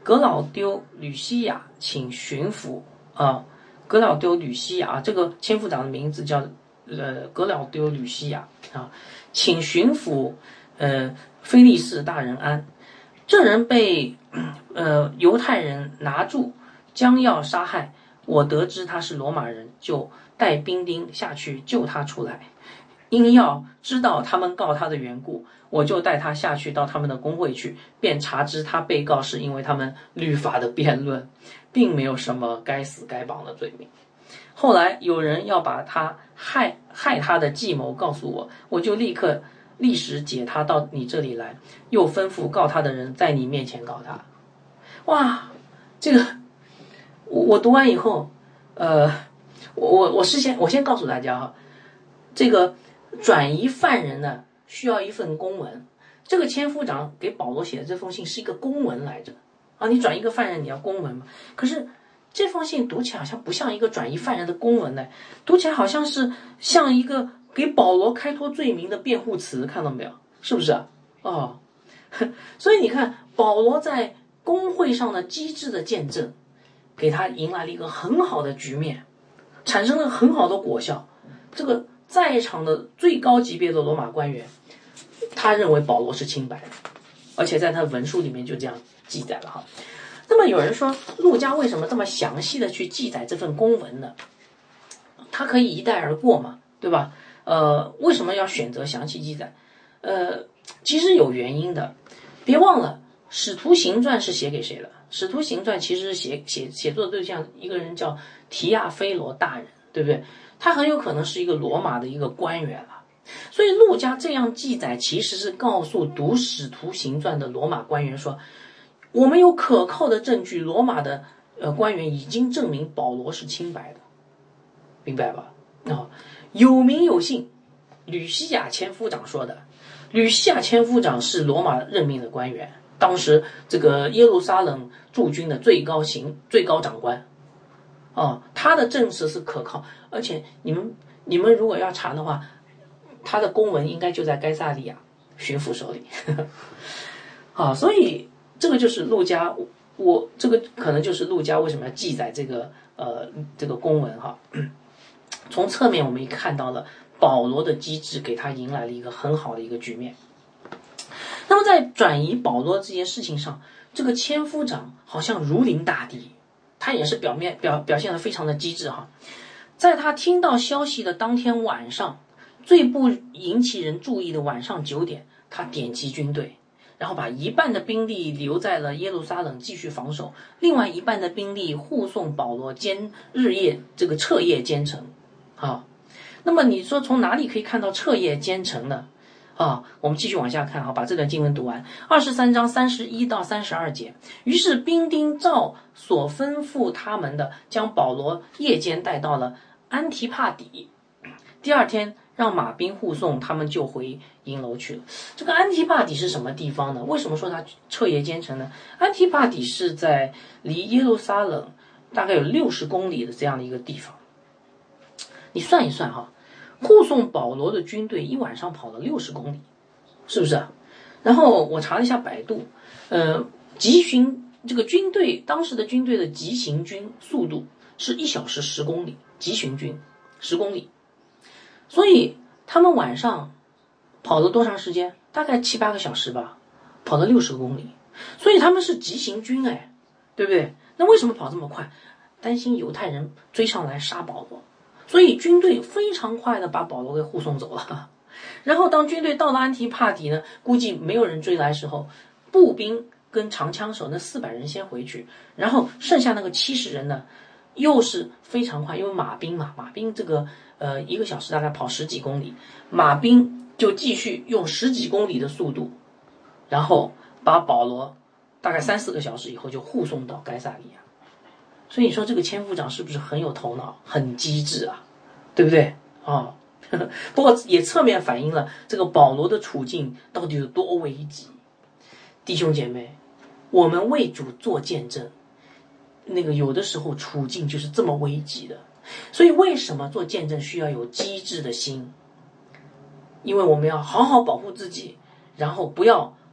格老丢吕西亚请巡抚啊，格老丢吕西亚，这个千夫长的名字叫呃格老丢吕西亚啊，请巡抚呃菲利士大人安。这人被呃犹太人拿住，将要杀害。我得知他是罗马人，就带兵丁下去救他出来。因要知道他们告他的缘故，我就带他下去到他们的公会去，便查知他被告是因为他们律法的辩论，并没有什么该死该绑的罪名。后来有人要把他害害他的计谋告诉我，我就立刻立时解他到你这里来，又吩咐告他的人在你面前告他。哇，这个我我读完以后，呃，我我我事先我先告诉大家哈，这个转移犯人呢需要一份公文，这个千夫长给保罗写的这封信是一个公文来着啊，你转一个犯人你要公文嘛，可是这封信读起来好像不像一个转移犯人的公文呢，读起来好像是像一个给保罗开脱罪名的辩护词，看到没有？是不是啊？哦，所以你看保罗在公会上的机智的见证，给他迎来了一个很好的局面，产生了很好的果效。这个在场的最高级别的罗马官员，他认为保罗是清白的，而且在他的文书里面就这样记载了哈。那么有人说，路加为什么这么详细的去记载这份公文呢？他可以一带而过嘛，对吧？呃，为什么要选择详细记载？呃，其实有原因的。别忘了，《使徒行传》是写给谁的？《使徒行传》其实是写写写作的对象一个人叫提亚非罗大人，对不对？他很有可能是一个罗马的一个官员了。所以路加这样记载，其实是告诉读《使徒行传》的罗马官员说，我们有可靠的证据，罗马的呃官员已经证明保罗是清白的，明白吧？啊、哦，有名有姓，吕西亚千夫长说的。吕西亚千夫长是罗马任命的官员，当时这个耶路撒冷驻军的最高行最高长官。哦，他的证词是可靠，而且你们你们如果要查的话，他的公文应该就在该萨利亚巡抚手里。好，所以这个就是路加，我这个可能就是路加为什么要记载这个呃这个公文哈。从侧面我们也看到了保罗的机智给他迎来了一个很好的一个局面。那么在转移保罗这件事情上，这个千夫长好像如临大敌，他也是表面表表现得非常的机智哈。在他听到消息的当天晚上，最不引起人注意的晚上九点，他点击军队，然后把一半的兵力留在了耶路撒冷继续防守，另外一半的兵力护送保罗兼日夜这个彻夜兼程。啊，那么你说从哪里可以看到彻夜兼程呢？啊，我们继续往下看，好，把这段经文读完。二十三章三十一到三十二节。于是兵丁照所吩咐他们的，将保罗夜间带到了安提帕底。第二天让马兵护送，他们就回营楼去了。这个安提帕底是什么地方呢？为什么说他彻夜兼程呢？安提帕底是在离耶路撒冷大概有六十公里的这样的一个地方。你算一算哈，护送保罗的军队一晚上跑了六十公里，是不是？然后我查了一下百度，呃，急行这个军队当时的军队的急行军速度是一小时十公里，急行军十公里，所以他们晚上跑了多长时间？大概七八个小时吧，跑了六十公里，所以他们是急行军哎，对不对？那为什么跑这么快？担心犹太人追上来杀保罗。所以军队非常快的把保罗给护送走了。然后当军队到了安提帕底呢，估计没有人追来的时候，步兵跟长枪手那四百人先回去，然后剩下那个七十人呢，又是非常快，因为马兵嘛，马兵这个呃一个小时大概跑十几公里，马兵就继续用十几公里的速度，然后把保罗大概三四个小时以后就护送到该萨利亚。所以你说这个千夫长是不是很有头脑，很机智啊，对不对啊？哦、不过也侧面反映了这个保罗的处境到底有多危急。弟兄姐妹，我们为主做见证，那个有的时候处境就是这么危急的。所以为什么做见证需要有机智的心？因为我们要好好保护自己，然后不要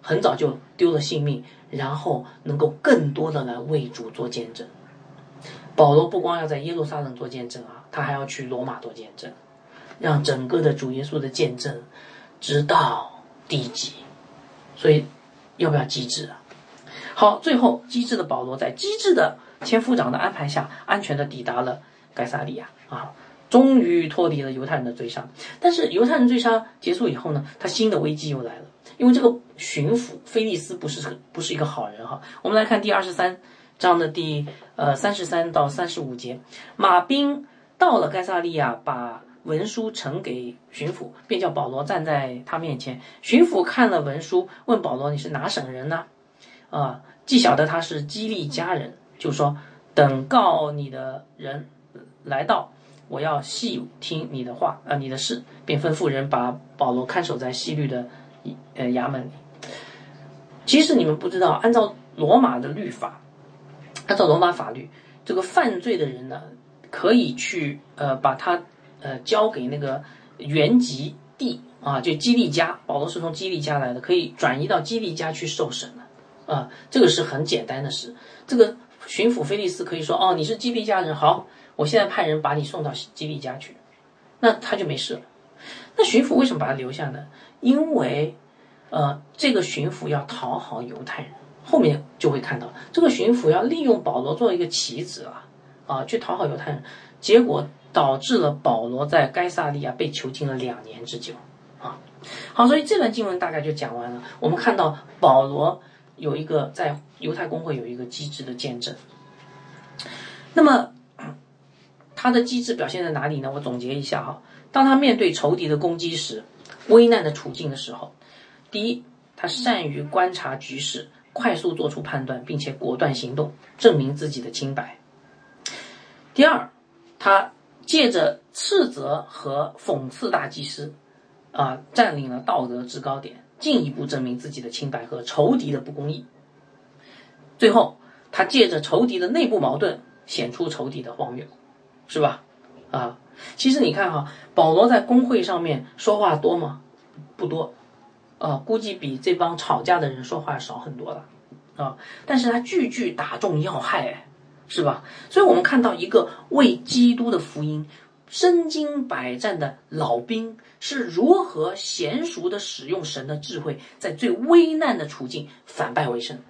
很早就丢了性命，然后能够更多的来为主做见证。保罗不光要在耶路撒冷做见证啊，他还要去罗马做见证，让整个的主耶稣的见证直到地极。所以要不要机智啊？好，最后机智的保罗在机智的千夫长的安排下，安全的抵达了该撒利亚啊，终于脱离了犹太人的追杀。但是犹太人追杀结束以后呢，他新的危机又来了，因为这个巡抚菲利斯不是不是一个好人哈。我们来看第二十三章的第呃三十三到三十五节，马兵到了该撒利亚，把文书呈给巡抚，便叫保罗站在他面前。巡抚看了文书，问保罗：“你是哪省人呢？”啊，既晓得他是基利家人，就说：“等告你的人来到，我要细听你的话，呃，你的事。”便吩咐人把保罗看守在希律的呃衙门里。其实你们不知道，按照罗马的律法，按照罗马法律，这个犯罪的人呢，可以去呃把他呃交给那个原籍地啊，就基利家。保罗是从基利家来的，可以转移到基利家去受审的。啊，这个是很简单的事。这个巡抚菲利斯可以说：“哦，你是基利家人，好，我现在派人把你送到基利家去。”那他就没事了。那巡抚为什么把他留下呢？因为，呃，这个巡抚要讨好犹太人。后面就会看到，这个巡抚要利用保罗做一个棋子啊，啊，去讨好犹太人，结果导致了保罗在该撒利亚被囚禁了两年之久啊。好，所以这段经文大概就讲完了。我们看到保罗有一个在犹太公会有一个机智的见证。那么他的机智表现在哪里呢？我总结一下哈。当他面对仇敌的攻击时，危难的处境的时候，第一，他善于观察局势，快速做出判断，并且果断行动，证明自己的清白。第二，他借着斥责和讽刺大祭司啊，占领了道德制高点，进一步证明自己的清白和仇敌的不公义。最后，他借着仇敌的内部矛盾，显出仇敌的荒谬，是吧？啊，其实你看哈，保罗在公会上面说话多吗？不多，啊，估计比这帮吵架的人说话少很多了，啊，但是他句句打中要害，是吧？所以我们看到一个为基督的福音身经百战的老兵是如何娴熟的使用神的智慧，在最危难的处境反败为胜。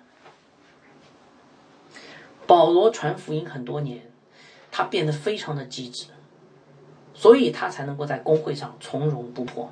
保罗传福音很多年，他变得非常的机智，所以他才能够在公会上从容不迫。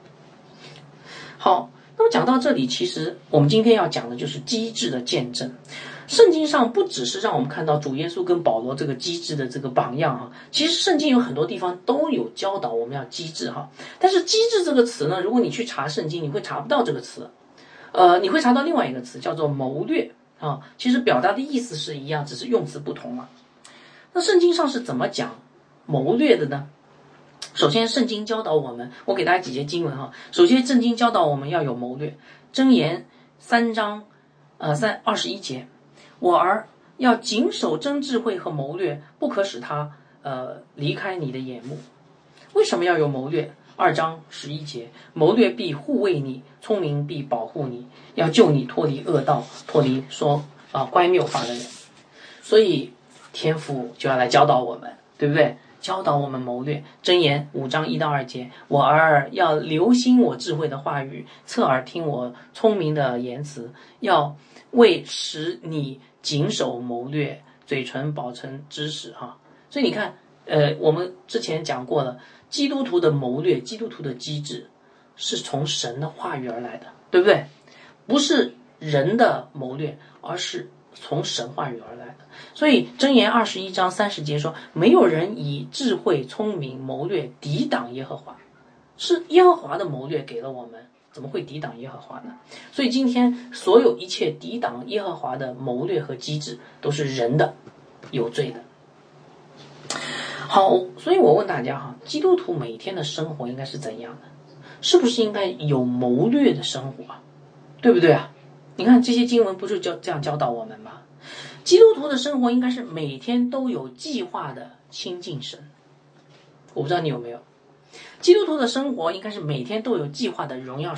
好，那么讲到这里，其实我们今天要讲的就是机智的见证。圣经上不只是让我们看到主耶稣跟保罗这个机智的这个榜样哈，其实圣经有很多地方都有教导我们要机智哈。但是机智这个词呢，如果你去查圣经，你会查不到这个词，呃，你会查到另外一个词叫做谋略啊，其实表达的意思是一样，只是用词不同了。那圣经上是怎么讲谋略的呢？首先，圣经教导我们，我给大家几节经文哈。首先，圣经教导我们要有谋略。箴言三章，呃，三二十一节，我儿要谨守真智慧和谋略，不可使他呃离开你的眼目。为什么要有谋略？二章十一节，谋略必护卫你，聪明必保护你，要救你脱离恶道，脱离说啊、呃、乖谬话的人。所以天父就要来教导我们，对不对？教导我们谋略。箴言五章一到二节，我儿要留心我智慧的话语，侧耳听我聪明的言辞，要为使你谨守谋略，嘴唇保存知识哈。所以你看，呃，我们之前讲过了，基督徒的谋略，基督徒的机智，是从神的话语而来的，对不对？不是人的谋略，而是从神话语而来的。所以箴言二十一章三十节说，没有人以智慧聪明谋略抵挡耶和华，是耶和华的谋略给了我们，怎么会抵挡耶和华呢？所以今天所有一切抵挡耶和华的谋略和机智都是人的，有罪的。好，所以我问大家哈，基督徒每天的生活应该是怎样的？是不是应该有谋略的生活啊？对不对啊？你看这些经文不是就这样教导我们吗？基督徒的生活应该是每天都有计划的亲近神。我不知道你有没有，基督徒的生活应该是每天都有计划的荣耀神。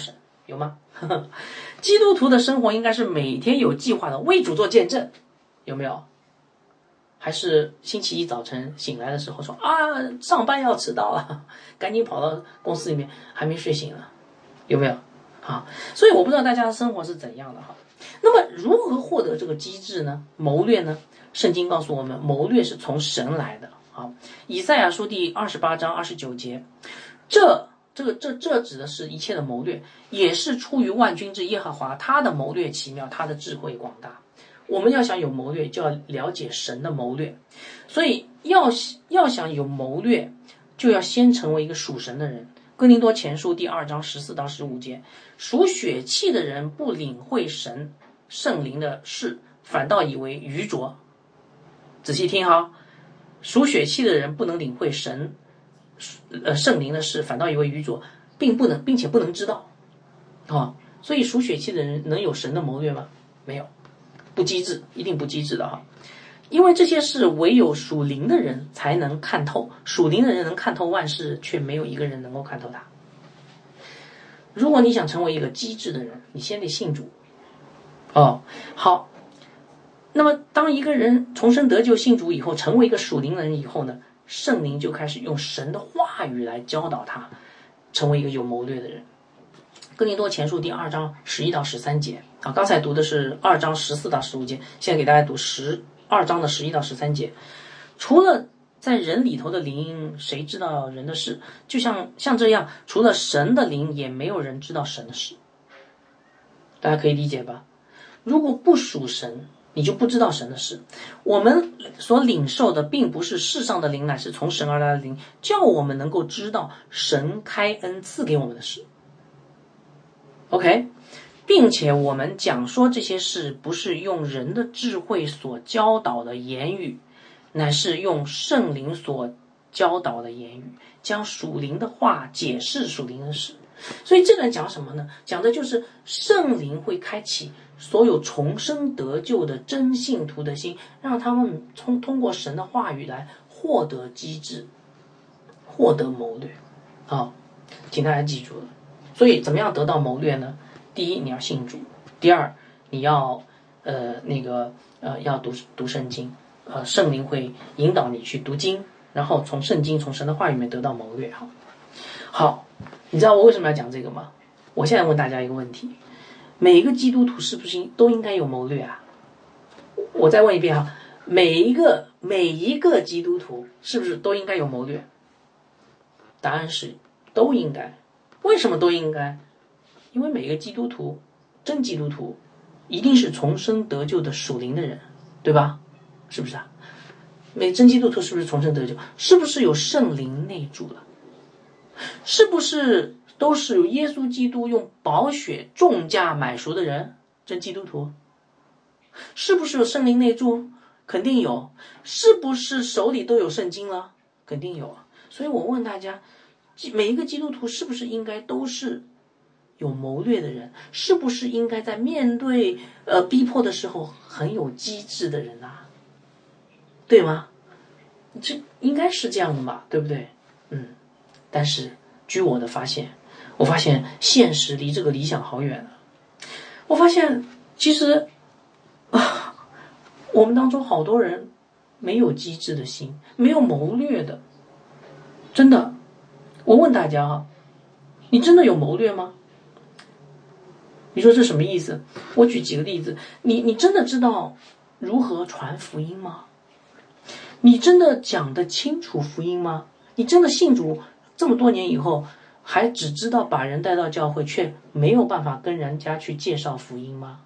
有吗？基督徒的生活应该是每天有计划的为主做见证，有没有？还是星期一早晨醒来的时候说啊，上班要迟到了，赶紧跑到公司里面，还没睡醒了，有没有？啊，所以我不知道大家的生活是怎样的哈。那么如何获得这个机智呢？谋略呢？圣经告诉我们，谋略是从神来的。好，以赛亚书第二十八章二十九节，这这个这这指的是一切的谋略，也是出于万军之耶和华，他的谋略奇妙，他的智慧广大。我们要想有谋略，就要了解神的谋略，所以要要想有谋略，就要先成为一个属神的人。哥林多前书第二章十四到十五节，属血气的人不领会神圣灵的事，反倒以为愚拙。仔细听哈，属血气的人不能领会神呃圣灵的事，反倒以为愚拙，并不能，并且不能知道啊。所以属血气的人能有神的谋略吗？没有。不机智，一定不机智的哈，因为这些事唯有属灵的人才能看透，属灵的人能看透万事，却没有一个人能够看透它。如果你想成为一个机智的人，你先得信主。哦，好，那么当一个人重生得救信主以后，成为一个属灵的人以后呢，圣灵就开始用神的话语来教导他，成为一个有谋略的人。哥林多前书第二章十一到十三节啊，刚才读的是二章十四到十五节，现在给大家读十二章的十一到十三节。除了在人里头的灵，谁知道人的事？就像像这样，除了神的灵，也没有人知道神的事。大家可以理解吧？如果不属神，你就不知道神的事。我们所领受的并不是世上的灵，乃是从神而来的灵，叫我们能够知道神开恩赐给我们的事。OK， 并且我们讲说这些事不是用人的智慧所教导的言语，乃是用圣灵所教导的言语，将属灵的话解释属灵的事。所以这个人讲什么呢？讲的就是圣灵会开启所有重生得救的真信徒的心，让他们通通过神的话语来获得机智，获得谋略。好，请大家记住了。所以怎么样得到谋略呢？第一，你要信主；第二，你要呃那个呃要读读圣经，呃圣灵会引导你去读经，然后从圣经从神的话语里面得到谋略。好，好，你知道我为什么要讲这个吗？我现在问大家一个问题：每一个基督徒是不是都应该有谋略啊？我再问一遍哈，每一个每一个基督徒是不是都应该有谋略？答案是都应该。为什么都应该？因为每个基督徒，真基督徒，一定是重生得救的属灵的人，对吧？是不是啊？每真基督徒是不是重生得救？是不是有圣灵内住了？是不是都是有耶稣基督用宝血重价买赎的人？真基督徒，是不是有圣灵内住？肯定有。是不是手里都有圣经了？肯定有啊。所以我问大家，每一个基督徒是不是应该都是有谋略的人？是不是应该在面对呃逼迫的时候很有机智的人啊？对吗？这应该是这样的嘛，对不对？嗯。但是据我的发现，我发现现实离这个理想好远了。我发现其实啊，我们当中好多人没有机智的心，没有谋略的。真的，我问大家哈，你真的有谋略吗？你说这什么意思？我举几个例子，你你真的知道如何传福音吗？你真的讲得清楚福音吗？你真的信主这么多年以后，还只知道把人带到教会，却没有办法跟人家去介绍福音吗？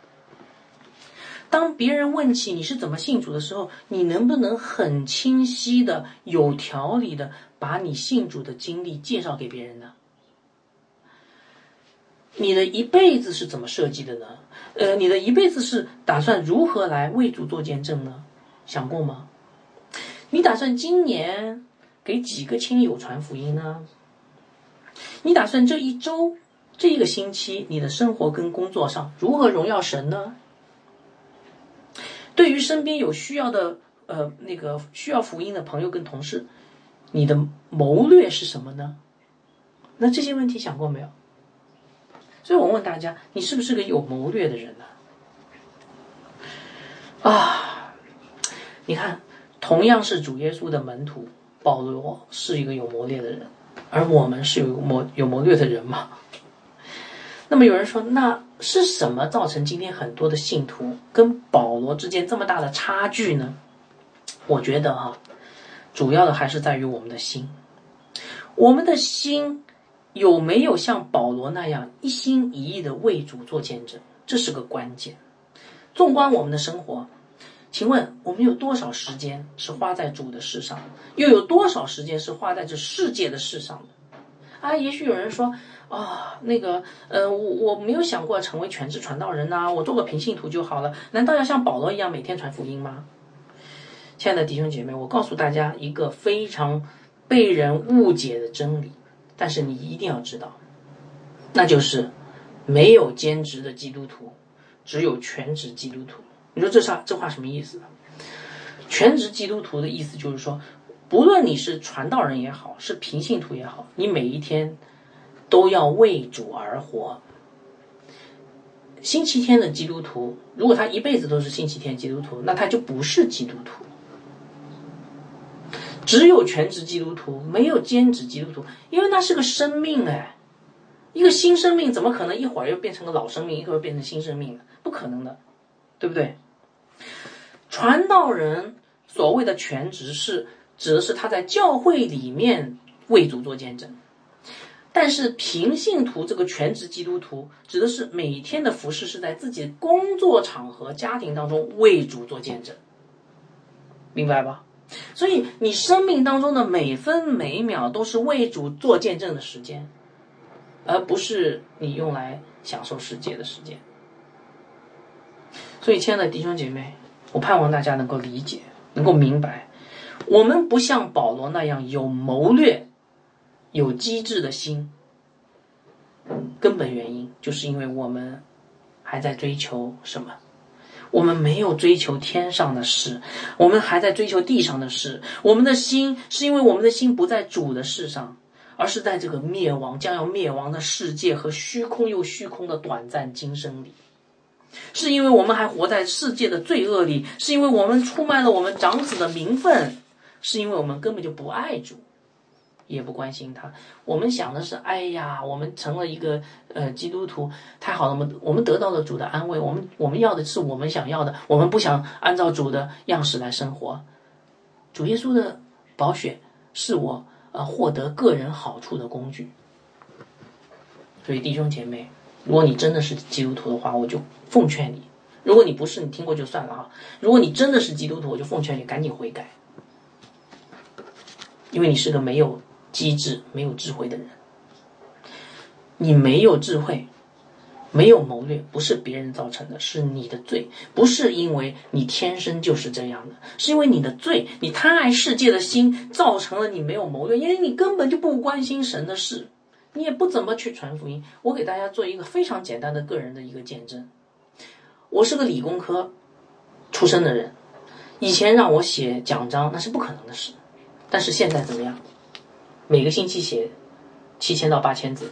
当别人问起你是怎么信主的时候，你能不能很清晰的、有条理的把你信主的经历介绍给别人呢？你的一辈子是怎么设计的呢？呃，你的一辈子是打算如何来为主做见证呢？想过吗？你打算今年给几个亲友传福音呢？你打算这一周、这一个星期，你的生活跟工作上如何荣耀神呢？对于身边有需要的呃那个需要福音的朋友跟同事，你的谋略是什么呢？那这些问题想过没有？ 所以我问大家，你是不是个有谋略的人呢？啊，你看，同样是主耶稣的门徒，保罗是一个有谋略的人，而我们是有谋有谋略的人吗？那么有人说，那是什么造成今天很多的信徒跟保罗之间这么大的差距呢？我觉得哈、啊，主要的还是在于我们的心，我们的心有没有像保罗那样一心一意的为主做见证，这是个关键。纵观我们的生活，请问我们有多少时间是花在主的事上，又有多少时间是花在这世界的事上的？啊，也许有人说啊，那个呃，我我没有想过成为全职传道人呐、啊，我做个平信徒就好了，难道要像保罗一样每天传福音吗？亲爱的弟兄姐妹，我告诉大家一个非常被人误解的真理，但是你一定要知道，那就是没有兼职的基督徒，只有全职基督徒。你说这啥这话什么意思？全职基督徒的意思就是说，不论你是传道人也好，是平信徒也好，你每一天都要为主而活。星期天的基督徒，如果他一辈子都是星期天基督徒，那他就不是基督徒。只有全职基督徒，没有兼职基督徒，因为那是个生命哎，一个新生命怎么可能一会儿又变成个老生命，一会儿又变成新生命呢？不可能的，对不对？传道人所谓的全职是指的是他在教会里面为主做见证，但是平信徒这个全职基督徒指的是每天的服事是在自己的工作场合、家庭当中为主做见证，明白吧？所以你生命当中的每分每秒都是为主做见证的时间，而不是你用来享受世界的时间。所以亲爱的弟兄姐妹，我盼望大家能够理解，能够明白，我们不像保罗那样有谋略、有机智的心，根本原因就是因为我们还在追求什么？我们没有追求天上的事，我们还在追求地上的事。我们的心是因为我们的心不在主的事上，而是在这个灭亡将要灭亡的世界和虚空又虚空的短暂今生里。是因为我们还活在世界的罪恶里，是因为我们出卖了我们长子的名分，是因为我们根本就不爱主，也不关心他。我们想的是，哎呀，我们成了一个呃基督徒，太好了，我们我们得到了主的安慰，我们我们要的是我们想要的，我们不想按照主的样式来生活。主耶稣的宝血是我呃获得个人好处的工具。所以弟兄姐妹，如果你真的是基督徒的话，我就奉劝你；如果你不是，你听过就算了啊。如果你真的是基督徒，我就奉劝你赶紧悔改，因为你是个没有机智、没有智慧的人。你没有智慧，没有谋略，不是别人造成的，是你的罪。不是因为你天生就是这样的，是因为你的罪，你贪爱世界的心造成了你没有谋略，因为你根本就不关心神的事，你也不怎么去传福音。我给大家做一个非常简单的个人的一个见证。我是个理工科出身的人，以前让我写讲章那是不可能的事，但是现在怎么样？每个星期写七千到八千字。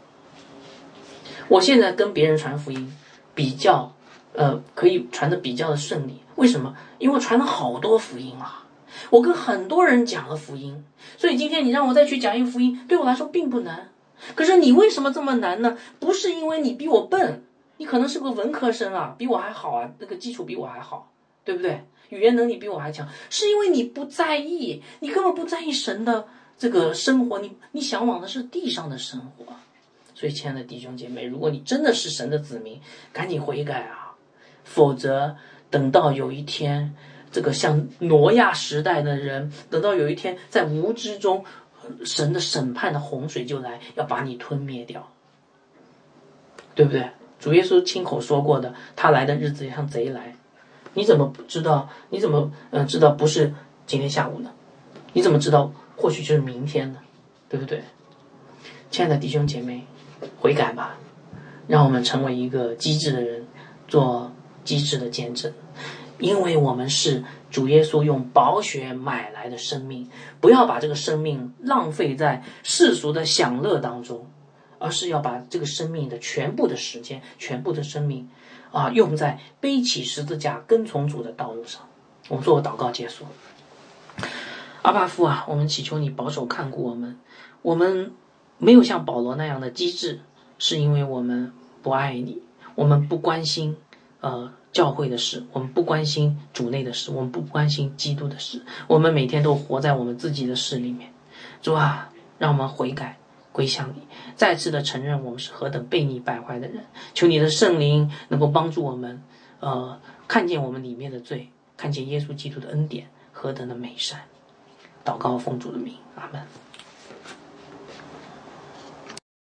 我现在跟别人传福音比较呃，可以传得比较的顺利。为什么？因为我传了好多福音啊，我跟很多人讲了福音，所以今天你让我再去讲一个福音，对我来说并不难。可是你为什么这么难呢？不是因为你比我笨，你可能是个文科生啊，比我还好啊，那个基础比我还好，对不对？语言能力比我还强，是因为你不在意，你根本不在意神的这个生活，你你向往的是地上的生活。所以亲爱的弟兄姐妹，如果你真的是神的子民，赶紧悔改啊，否则等到有一天这个像挪亚时代的人，等到有一天在无知中神的审判的洪水就来，要把你吞灭掉，对不对？主耶稣亲口说过的，他来的日子像贼来。你怎么知道？你怎么呃知道不是今天下午呢？你怎么知道或许就是明天呢？对不对？亲爱的弟兄姐妹，悔改吧，让我们成为一个机智的人，做机智的见证。因为我们是主耶稣用宝血买来的生命，不要把这个生命浪费在世俗的享乐当中， 而是要把这个生命的全部的时间、全部的生命啊，用在背起十字架跟从主的道路上。我们做个祷告结束。阿爸父啊，我们祈求你保守看顾我们，我们没有像保罗那样的机智，是因为我们不爱你，我们不关心呃教会的事，我们不关心主内的事，我们不关心基督的事，我们每天都活在我们自己的事里面。主啊，让我们悔改归向你，再次的承认我们是何等悖逆败坏的人。求你的圣灵能够帮助我们呃看见我们里面的罪，看见耶稣基督的恩典何等的美善。祷告奉主的名，阿们。